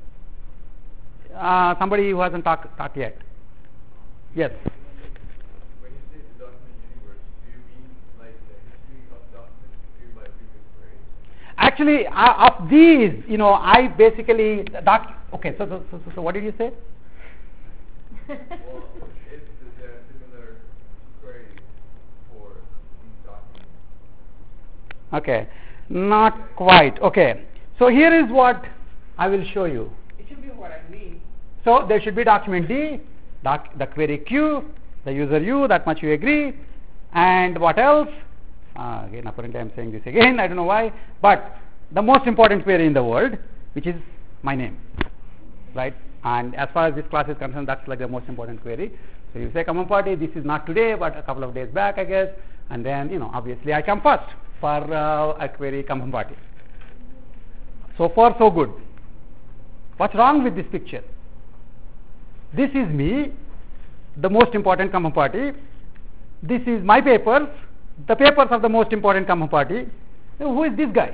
A: Somebody who hasn't talked yet. Yes.
C: When you say the document universe, do you mean like the history of documents retrieved by previous query?
A: Actually, of these, I basically okay. So what did you say?
C: Well, if there are similar queries for these documents.
A: Okay, not quite. Okay, so here is what I will show you.
B: It should be what I mean.
A: So there should be document D, the query Q, the user U, that much you agree, and what else? Again, apparently I'm saying this again, I don't know why, but the most important query in the world, which is my name, right? And as far as this class is concerned, that's like the most important query. So you say common party, this is not today, but a couple of days back, I guess, and then, obviously I come first for a query common party. So far, so good. What's wrong with this picture? This is me, the most important common party. This is my papers, the papers of the most important common party. So who is this guy?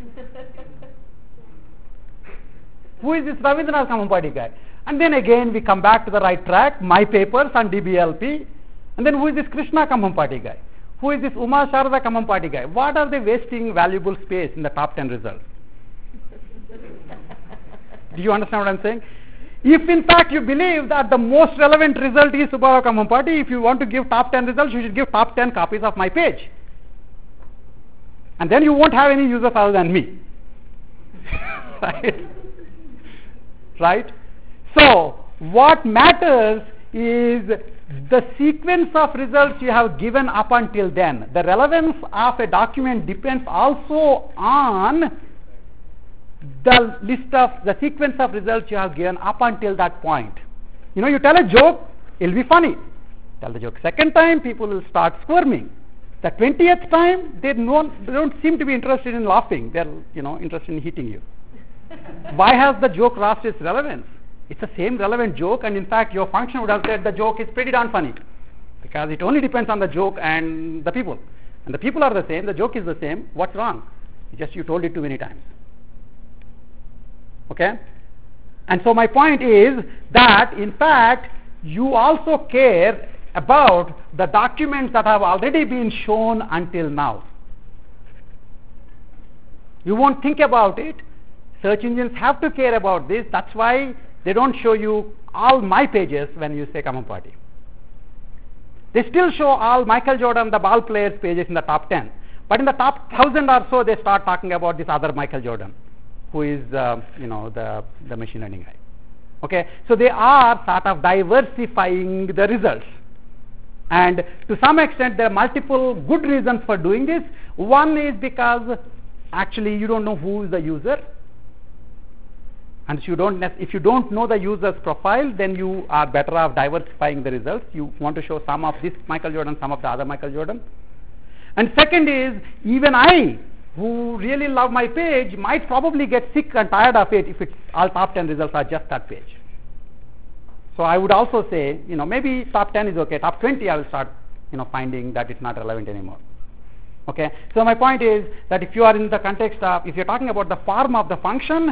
A: Who is this Ravindranath common party guy? And then again we come back to the right track, my papers and DBLP. And then who is this Krishna common party guy? Who is this Uma Sharada common party guy? What are they wasting valuable space in the top 10 results? Do you understand what I'm saying? If in fact you believe that the most relevant result is Subbarao common party, if you want to give top 10 results, you should give top 10 copies of my page. And then you won't have any users other than me. Right? So, what matters is the sequence of results you have given up until then. The relevance of a document depends also on the list of the sequence of results you have given up until that point. You tell a joke, it'll be funny. Tell the joke second time, people will start squirming. The 20th time, they don't seem to be interested in laughing. They're interested in hitting you. Why has the joke lost its relevance? It's the same relevant joke, and in fact your function would have said the joke is pretty darn funny, because it only depends on the joke and the people. And the people are the same, the joke is the same. What's wrong? You told it too many times. Okay? And so my point is that in fact you also care about the documents that have already been shown until now. You won't think about it. Search engines have to care about this. That's why they don't show you all my pages when you say common party. They still show all Michael Jordan, the ball players pages in the top 10. But in the top 1,000 or so, they start talking about this other Michael Jordan, who is the machine learning guy. Okay, so they are sort of diversifying the results, and to some extent there are multiple good reasons for doing this. One is because actually you don't know who is the user, and if you don't know the user's profile, then you are better off diversifying the results. You want to show some of this Michael Jordan, some of the other Michael Jordan. And second is, even I, who really love my page, might probably get sick and tired of it if it's all top 10 results are just that page. So I would also say, maybe top 10 is okay, top 20 I will start, finding that it's not relevant anymore. Okay, so my point is that if you are in the context of, if you're talking about the form of the function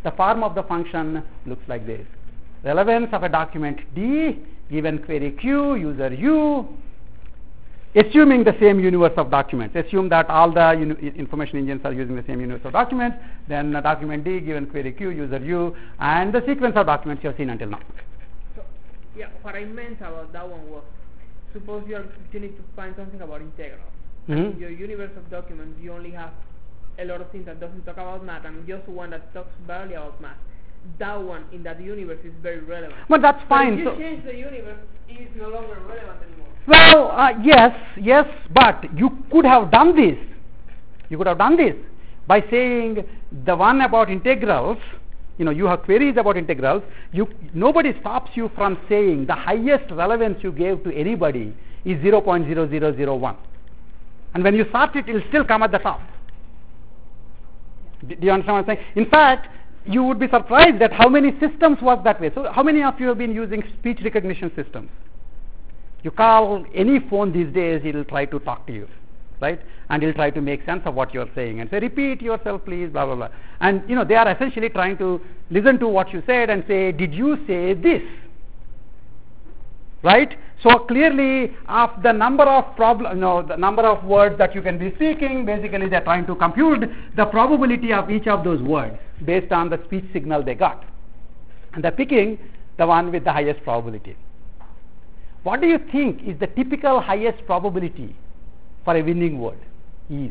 A: looks like this. Relevance of a document D, given query Q, user U, assuming the same universe of documents. Assume that all the information engines are using the same universe of documents, then document D, given query Q, user U, and the sequence of documents you have seen until now.
B: So, yeah, what I meant about that one was, suppose you need to find something about integrals. In your universe of documents, you only have a lot of things that doesn't talk about math, and just one that talks barely about math. That one in that universe is very relevant.
A: But that's fine.
B: But if you change the universe, it is no longer relevant anymore.
A: Well, yes, but you could have done this. You could have done this by saying the one about integrals. You have queries about integrals. Nobody stops you from saying the highest relevance you gave to anybody is 0.0001. And when you sort it, it will still come at the top. Do you understand what I'm saying? In fact, you would be surprised at how many systems work that way. So how many of you have been using speech recognition systems? You call any phone these days, it will try to talk to you. right? And he'll try to make sense of what you're saying and say, repeat yourself please, blah, blah, blah. And they are essentially trying to listen to what you said and say, did you say this? Right? So clearly, of the number of the number of words that you can be speaking, basically they're trying to compute the probability of each of those words based on the speech signal they got. And they're picking the one with the highest probability. What do you think is the typical highest probability for a winning word? Is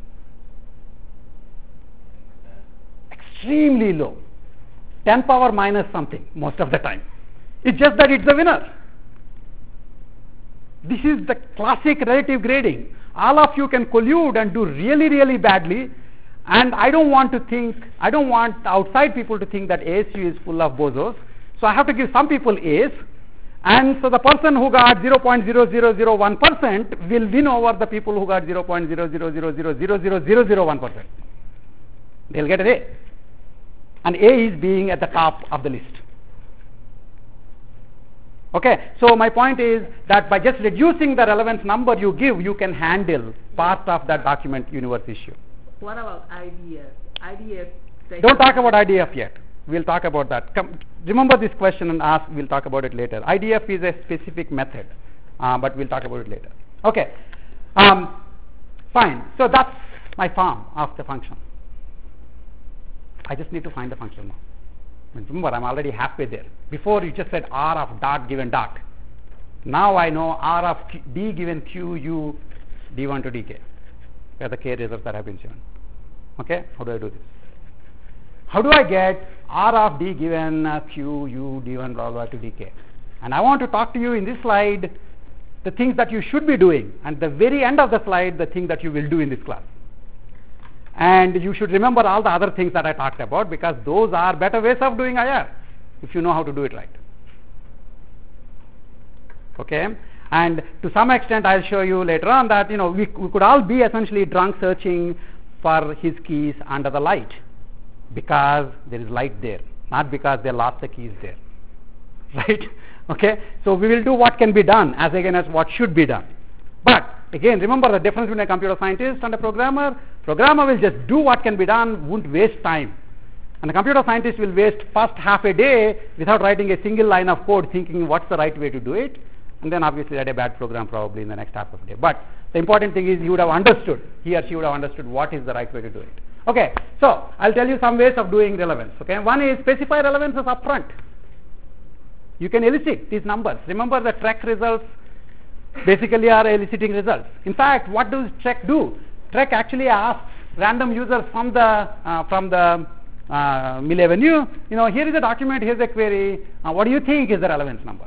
A: extremely low. 10 power minus something most of the time. It's just that it's the winner. This is the classic relative grading. All of you can collude and do really, really badly, and I don't want outside people to think that ASU is full of bozos, so I have to give some people A's, and so the person who got 0.0001% will win over the people who got 0.00000001%. They'll get an A, and A is being at the top of the list. Okay, so my point is that by just reducing the relevance number you give, you can handle part of that document universe issue.
B: What about IDF? IDF.
A: Don't talk about IDF yet. We'll talk about that. Remember this question and ask. We'll talk about it later. IDF is a specific method, but we'll talk about it later. Okay, fine. So that's my form of the function. I just need to find the function now. Remember, I'm already halfway there. Before you just said R of dot given dot. Now I know R of D given Q, U, D1 to dk. Where the K results that have been shown. Okay, how do I do this? How do I get R of D given Q, U, D1, blah, blah, to dk? And I want to talk to you in this slide the things that you should be doing, and the very end of the slide, the thing that you will do in this class. And you should remember all the other things that I talked about, because those are better ways of doing IR if you know how to do it right. Okay, and to some extent I'll show you later on that we could all be essentially drunk searching for his keys under the light because there is light there, not because they lost the keys there. Right? Okay, so we will do what can be done as again as what should be done. But again, remember the difference between a computer scientist and a programmer. Programmer will just do what can be done, won't waste time. And the computer scientist will waste first half a day without writing a single line of code thinking what's the right way to do it. And then obviously write a bad program probably in the next half of a day. But the important thing is he or she would have understood what is the right way to do it. Okay, so I'll tell you some ways of doing relevance. Okay, one is specify relevances up front. You can elicit these numbers. Remember the TREC results basically are eliciting results. In fact, what does TREC do? TREC actually asks random users from the Mill-Avenue, here is a document, here's a query, what do you think is the relevance number?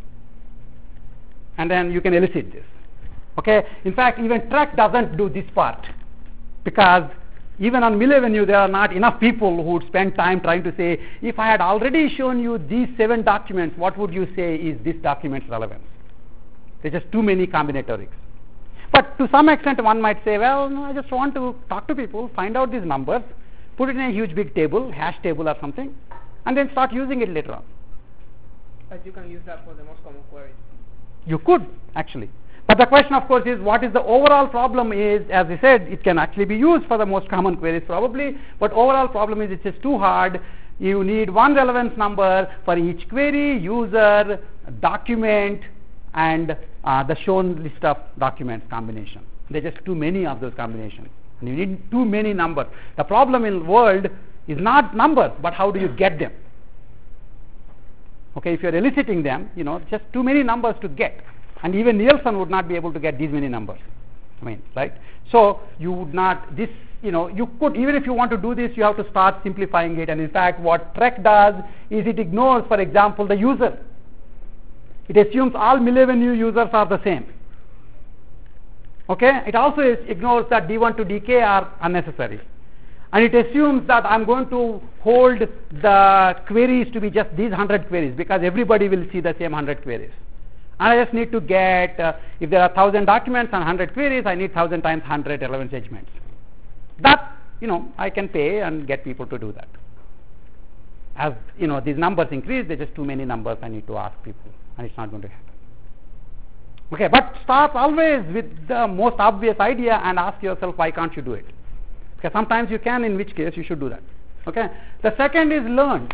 A: And then you can elicit this. Okay, in fact, even TREC doesn't do this part, because even on Mill-Avenue there are not enough people who would spend time trying to say, if I had already shown you these 7 documents, what would you say is this document's relevance? There's just too many combinatorics. But to some extent one might say, well, no, I just want to talk to people, find out these numbers, put it in a huge big table, hash table or something, and then start using it later on.
B: But you can use that for the most common queries.
A: You could, actually. But the question, of course, is what is the overall problem is, as I said, it can actually be used for the most common queries probably, but overall problem is it's just too hard. You need one relevance number for each query, user, document, and the shown list of documents combination. There are just too many of those combinations. And you need too many numbers. The problem in the world is not numbers, but how do you get them? Okay, if you're eliciting them, just too many numbers to get. And even Nielsen would not be able to get these many numbers. Right? So you would not, you could, even if you want to do this, you have to start simplifying it. And in fact, what TREC does is it ignores, for example, the user. It assumes all Mill-Avenue users are the same. Okay? It also ignores that D1 to dk are unnecessary. And it assumes that I'm going to hold the queries to be just these 100 queries, because everybody will see the same 100 queries. And I just need to get, if there are 1,000 documents and 100 queries, I need 1,000 times 100 relevance judgments. That, I can pay and get people to do that. As, these numbers increase, there's just too many numbers I need to ask people, and it's not going to happen. Okay, but start always with the most obvious idea and ask yourself, why can't you do it? Okay, sometimes you can, in which case you should do that. Okay, the second is learn.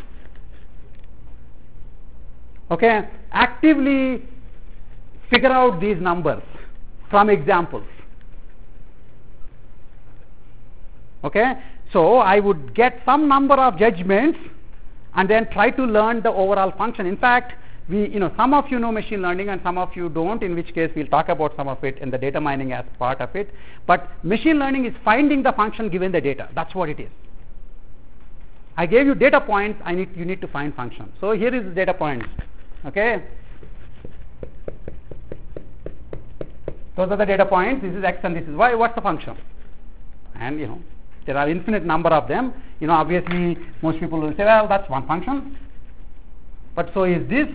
A: Okay, actively figure out these numbers from examples. Okay, so I would get some number of judgments and then try to learn the overall function. In fact, some of you know machine learning and some of you don't, in which case we'll talk about some of it in the data mining as part of it. But machine learning is finding the function given the data. That's what it is. I gave you data points, you need to find function. So here is the data points. Okay, those are the data points. This is x and this is y. What's the function? And there are infinite number of them. Obviously most people will say, well, that's one function, but so is this.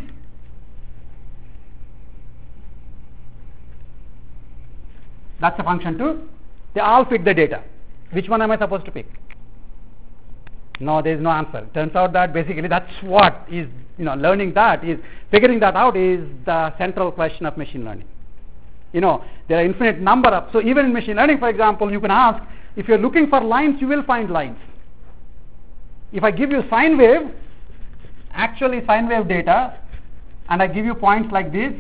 A: That's a function too. They all fit the data. Which one am I supposed to pick? No, there is no answer. Turns out that basically that's what is, learning that is, figuring that out is the central question of machine learning. There are infinite number of, so even in machine learning, for example, you can ask, if you're looking for lines, you will find lines. If I give you sine wave, actually sine wave data, and I give you points like this,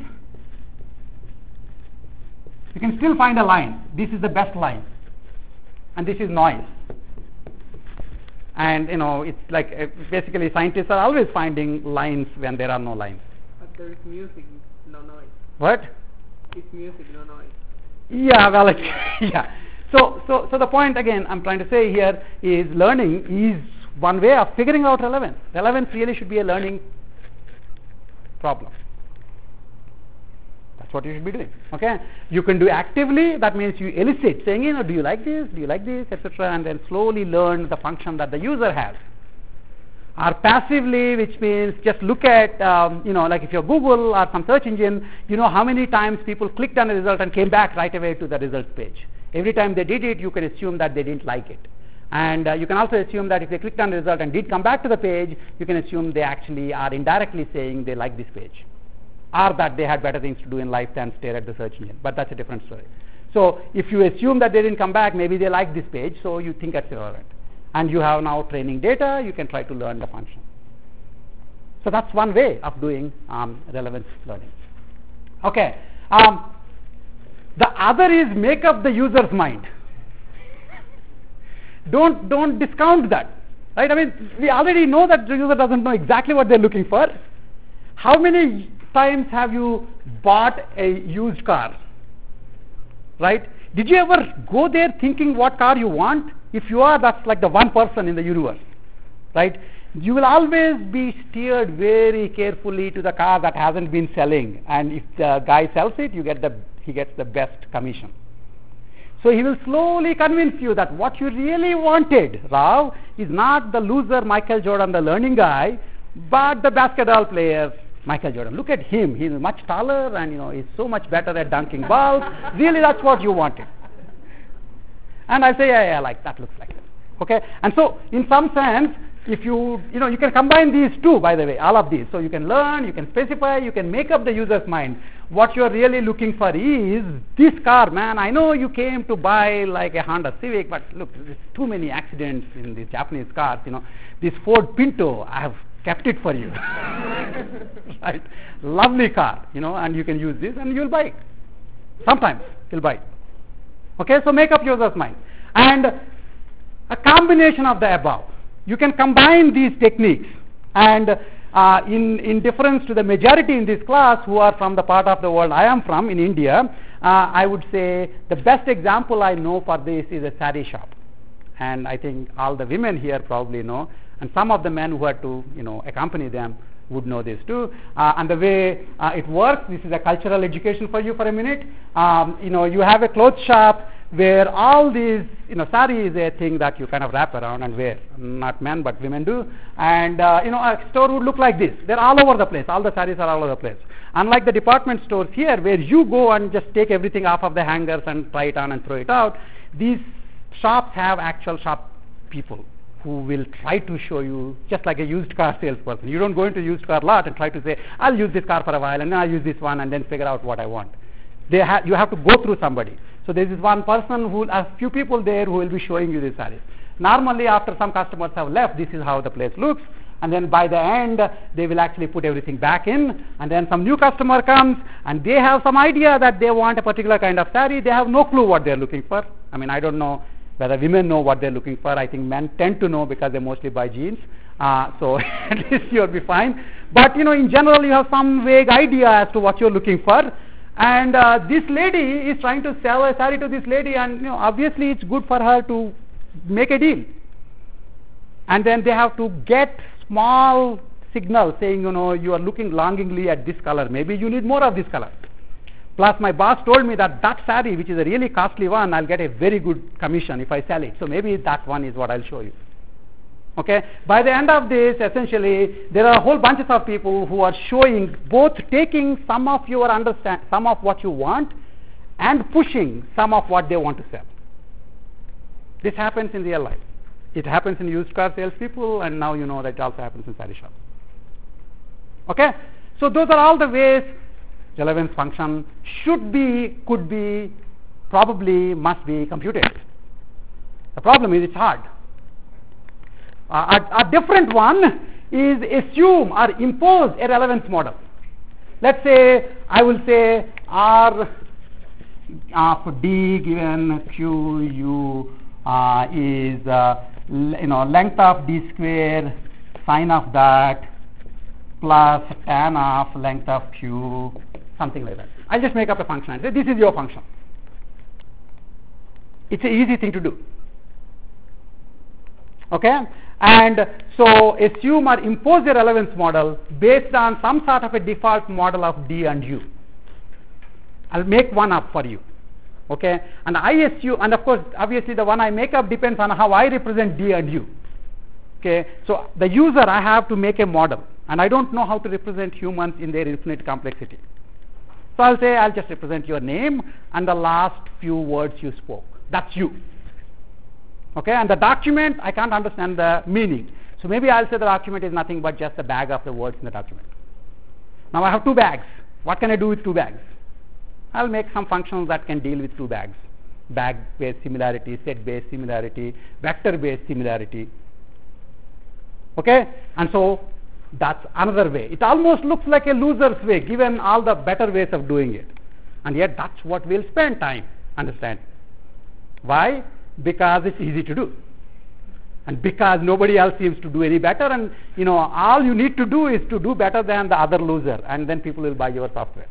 A: you can still find a line. This is the best line, and this is noise. And it's like basically scientists are always finding lines when there are no lines.
B: But there is music, no noise.
A: What?
B: It's music, no noise.
A: Yeah, well, yeah. So the point again I'm trying to say here is learning is one way of figuring out relevance. Relevance really should be a learning problem. That's what you should be doing. Okay, you can do actively. That means you elicit, saying, do you like this? Do you like this, etc., and then slowly learn the function that the user has. Or passively, which means just look at, like if you're Google or some search engine, how many times people clicked on a result and came back right away to the results page. Every time they did it, you can assume that they didn't like it. And you can also assume that if they clicked on the result and did come back to the page, you can assume they actually are indirectly saying they like this page, or that they had better things to do in life than stare at the search engine. But that's a different story. So if you assume that they didn't come back, maybe they like this page, so you think that's irrelevant. And you have now training data, you can try to learn the function. So that's one way of doing relevance learning. Okay. The other is make up the user's mind. Don't discount that. Right? I mean, we already know that the user doesn't know exactly what they're looking for. How many times have you bought a used car? Right? Did you ever go there thinking what car you want? If you are, that's like the one person in the universe. Right? You will always be steered very carefully to the car that hasn't been selling, and if the guy sells it, he gets the best commission. So he will slowly convince you that what you really wanted, Rao, is not the loser Michael Jordan, the learning guy, but the basketball player Michael Jordan. Look at him. He's much taller and he's so much better at dunking balls. Really, that's what you wanted. And I say, yeah, like that looks like it. Okay? And so, in some sense, if you can combine these two, by the way, all of these. So you can learn, you can specify, you can make up the user's mind. What you are really looking for is this car, man. I know you came to buy like a Honda Civic, but look, there's too many accidents in these Japanese cars. This Ford Pinto, I have kept it for you. Right? Lovely car, and you can use this and you'll buy it. Sometimes you'll buy it. Okay, so make up user's mind. And a combination of the above. You can combine these techniques, and in difference to the majority in this class who are from the part of the world I am from, in India, I would say the best example I know for this is a sari shop. And I think all the women here probably know, and some of the men who had to accompany them would know this too. And the way it works, this is a cultural education for you for a minute. You have a clothes shop where all these, sari is a thing that you kind of wrap around and wear. Not men, but women do. And, a store would look like this. They're all over the place. All the saris are all over the place. Unlike the department stores here, where you go and just take everything off of the hangers and try it on and throw it out, these shops have actual shop people who will try to show you, just like a used car salesperson. You don't go into a used car lot and try to say, I'll use this car for a while, and then I'll use this one, and then figure out what I want. You have to go through somebody. So there is one person a few people there who will be showing you these sarees. Normally, after some customers have left, this is how the place looks. And then by the end, they will actually put everything back in. And then some new customer comes, and they have some idea that they want a particular kind of saree. They have no clue what they are looking for. I mean, I don't know whether women know what they're looking for. I think men tend to know because they mostly buy jeans. So at least you'll be fine. But, in general, you have some vague idea as to what you're looking for. And this lady is trying to sell a saree to this lady, and, obviously it's good for her to make a deal. And then they have to get small signal saying, you are looking longingly at this color. Maybe you need more of this color. Plus, my boss told me that saree, which is a really costly one, I'll get a very good commission if I sell it. So maybe that one is what I'll show you. Okay? By the end of this, essentially, there are a whole bunches of people who are showing, both taking some of what you want and pushing some of what they want to sell. This happens in real life. It happens in used car salespeople, and now you know that it also happens in saree shops. Okay? So those are all the ways relevance function should be, could be, probably must be computed. The problem is it's hard. A different one is assume or impose a relevance model. Let's say I will say R of D given Q U is length of D square sine of that plus tan of length of Q, something like that. I'll just make up a function and say this is your function. It's an easy thing to do. Okay? And so assume or impose a relevance model based on some sort of a default model of D and U. I'll make one up for you. Okay? And I assume, and of course, obviously the one I make up depends on how I represent D and U. Okay? So the user, I have to make a model, and I don't know how to represent humans in their infinite complexity. So I'll say I'll just represent your name and the last few words you spoke. That's you. Okay? And the document, I can't understand the meaning. So maybe I'll say the document is nothing but just a bag of the words in the document. Now I have two bags. What can I do with two bags? I'll make some functions that can deal with two bags. Bag-based similarity, set-based similarity, vector-based similarity. Okay? And so that's another way. It almost looks like a loser's way given all the better ways of doing it. And yet that's what we'll spend time understanding. Why? Because it's easy to do. And because nobody else seems to do any better, and all you need to do is to do better than the other loser, and then people will buy your software.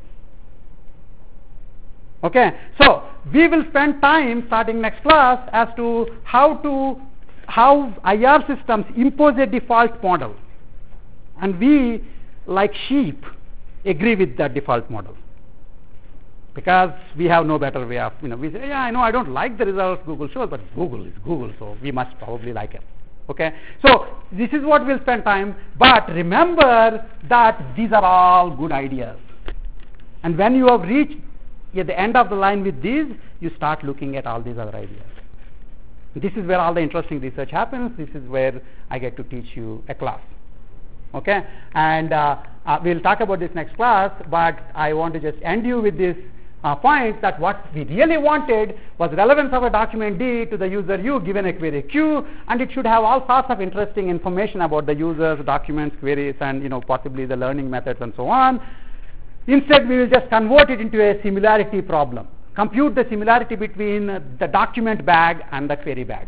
A: Okay, so we will spend time starting next class as to how IR systems impose a default model, and we, like sheep, agree with that default model because we have no better way of, we say, yeah, I know I don't like the results Google shows, but Google is Google, so we must probably like it. Okay, so this is what we'll spend time, but remember that these are all good ideas, and when you have reached at the end of the line with these, you start looking at all these other ideas. This is where all the interesting research happens. This is where I get to teach you a class. Okay, and we'll talk about this next class, but I want to just end you with this point that what we really wanted was relevance of a document D to the user U given a query Q, and it should have all sorts of interesting information about the users, documents, queries, and possibly the learning methods and so on. Instead, we will just convert it into a similarity problem. Compute the similarity between the document bag and the query bag.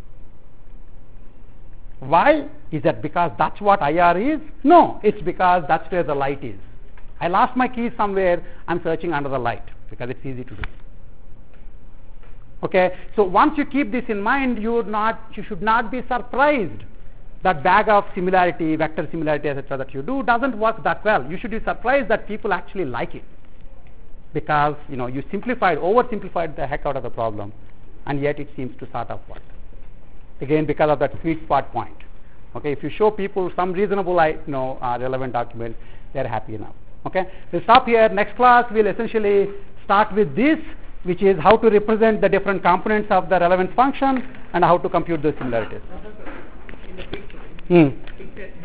A: Why? Is that because that's what IR is? No, it's because that's where the light is. I lost my keys somewhere, I'm searching under the light because it's easy to do. Okay, so once you keep this in mind, you should not be surprised that bag of similarity, vector similarity, etc. that you do doesn't work that well. You should be surprised that people actually like it because you oversimplified the heck out of the problem, and yet it seems to sort of work. Again, because of that sweet spot point. Okay, if you show people some reasonable, relevant document, they're happy enough. Okay, we'll stop here. Next class, we'll essentially start with this, which is how to represent the different components of the relevance function and how to compute those similarities.
B: In the picture,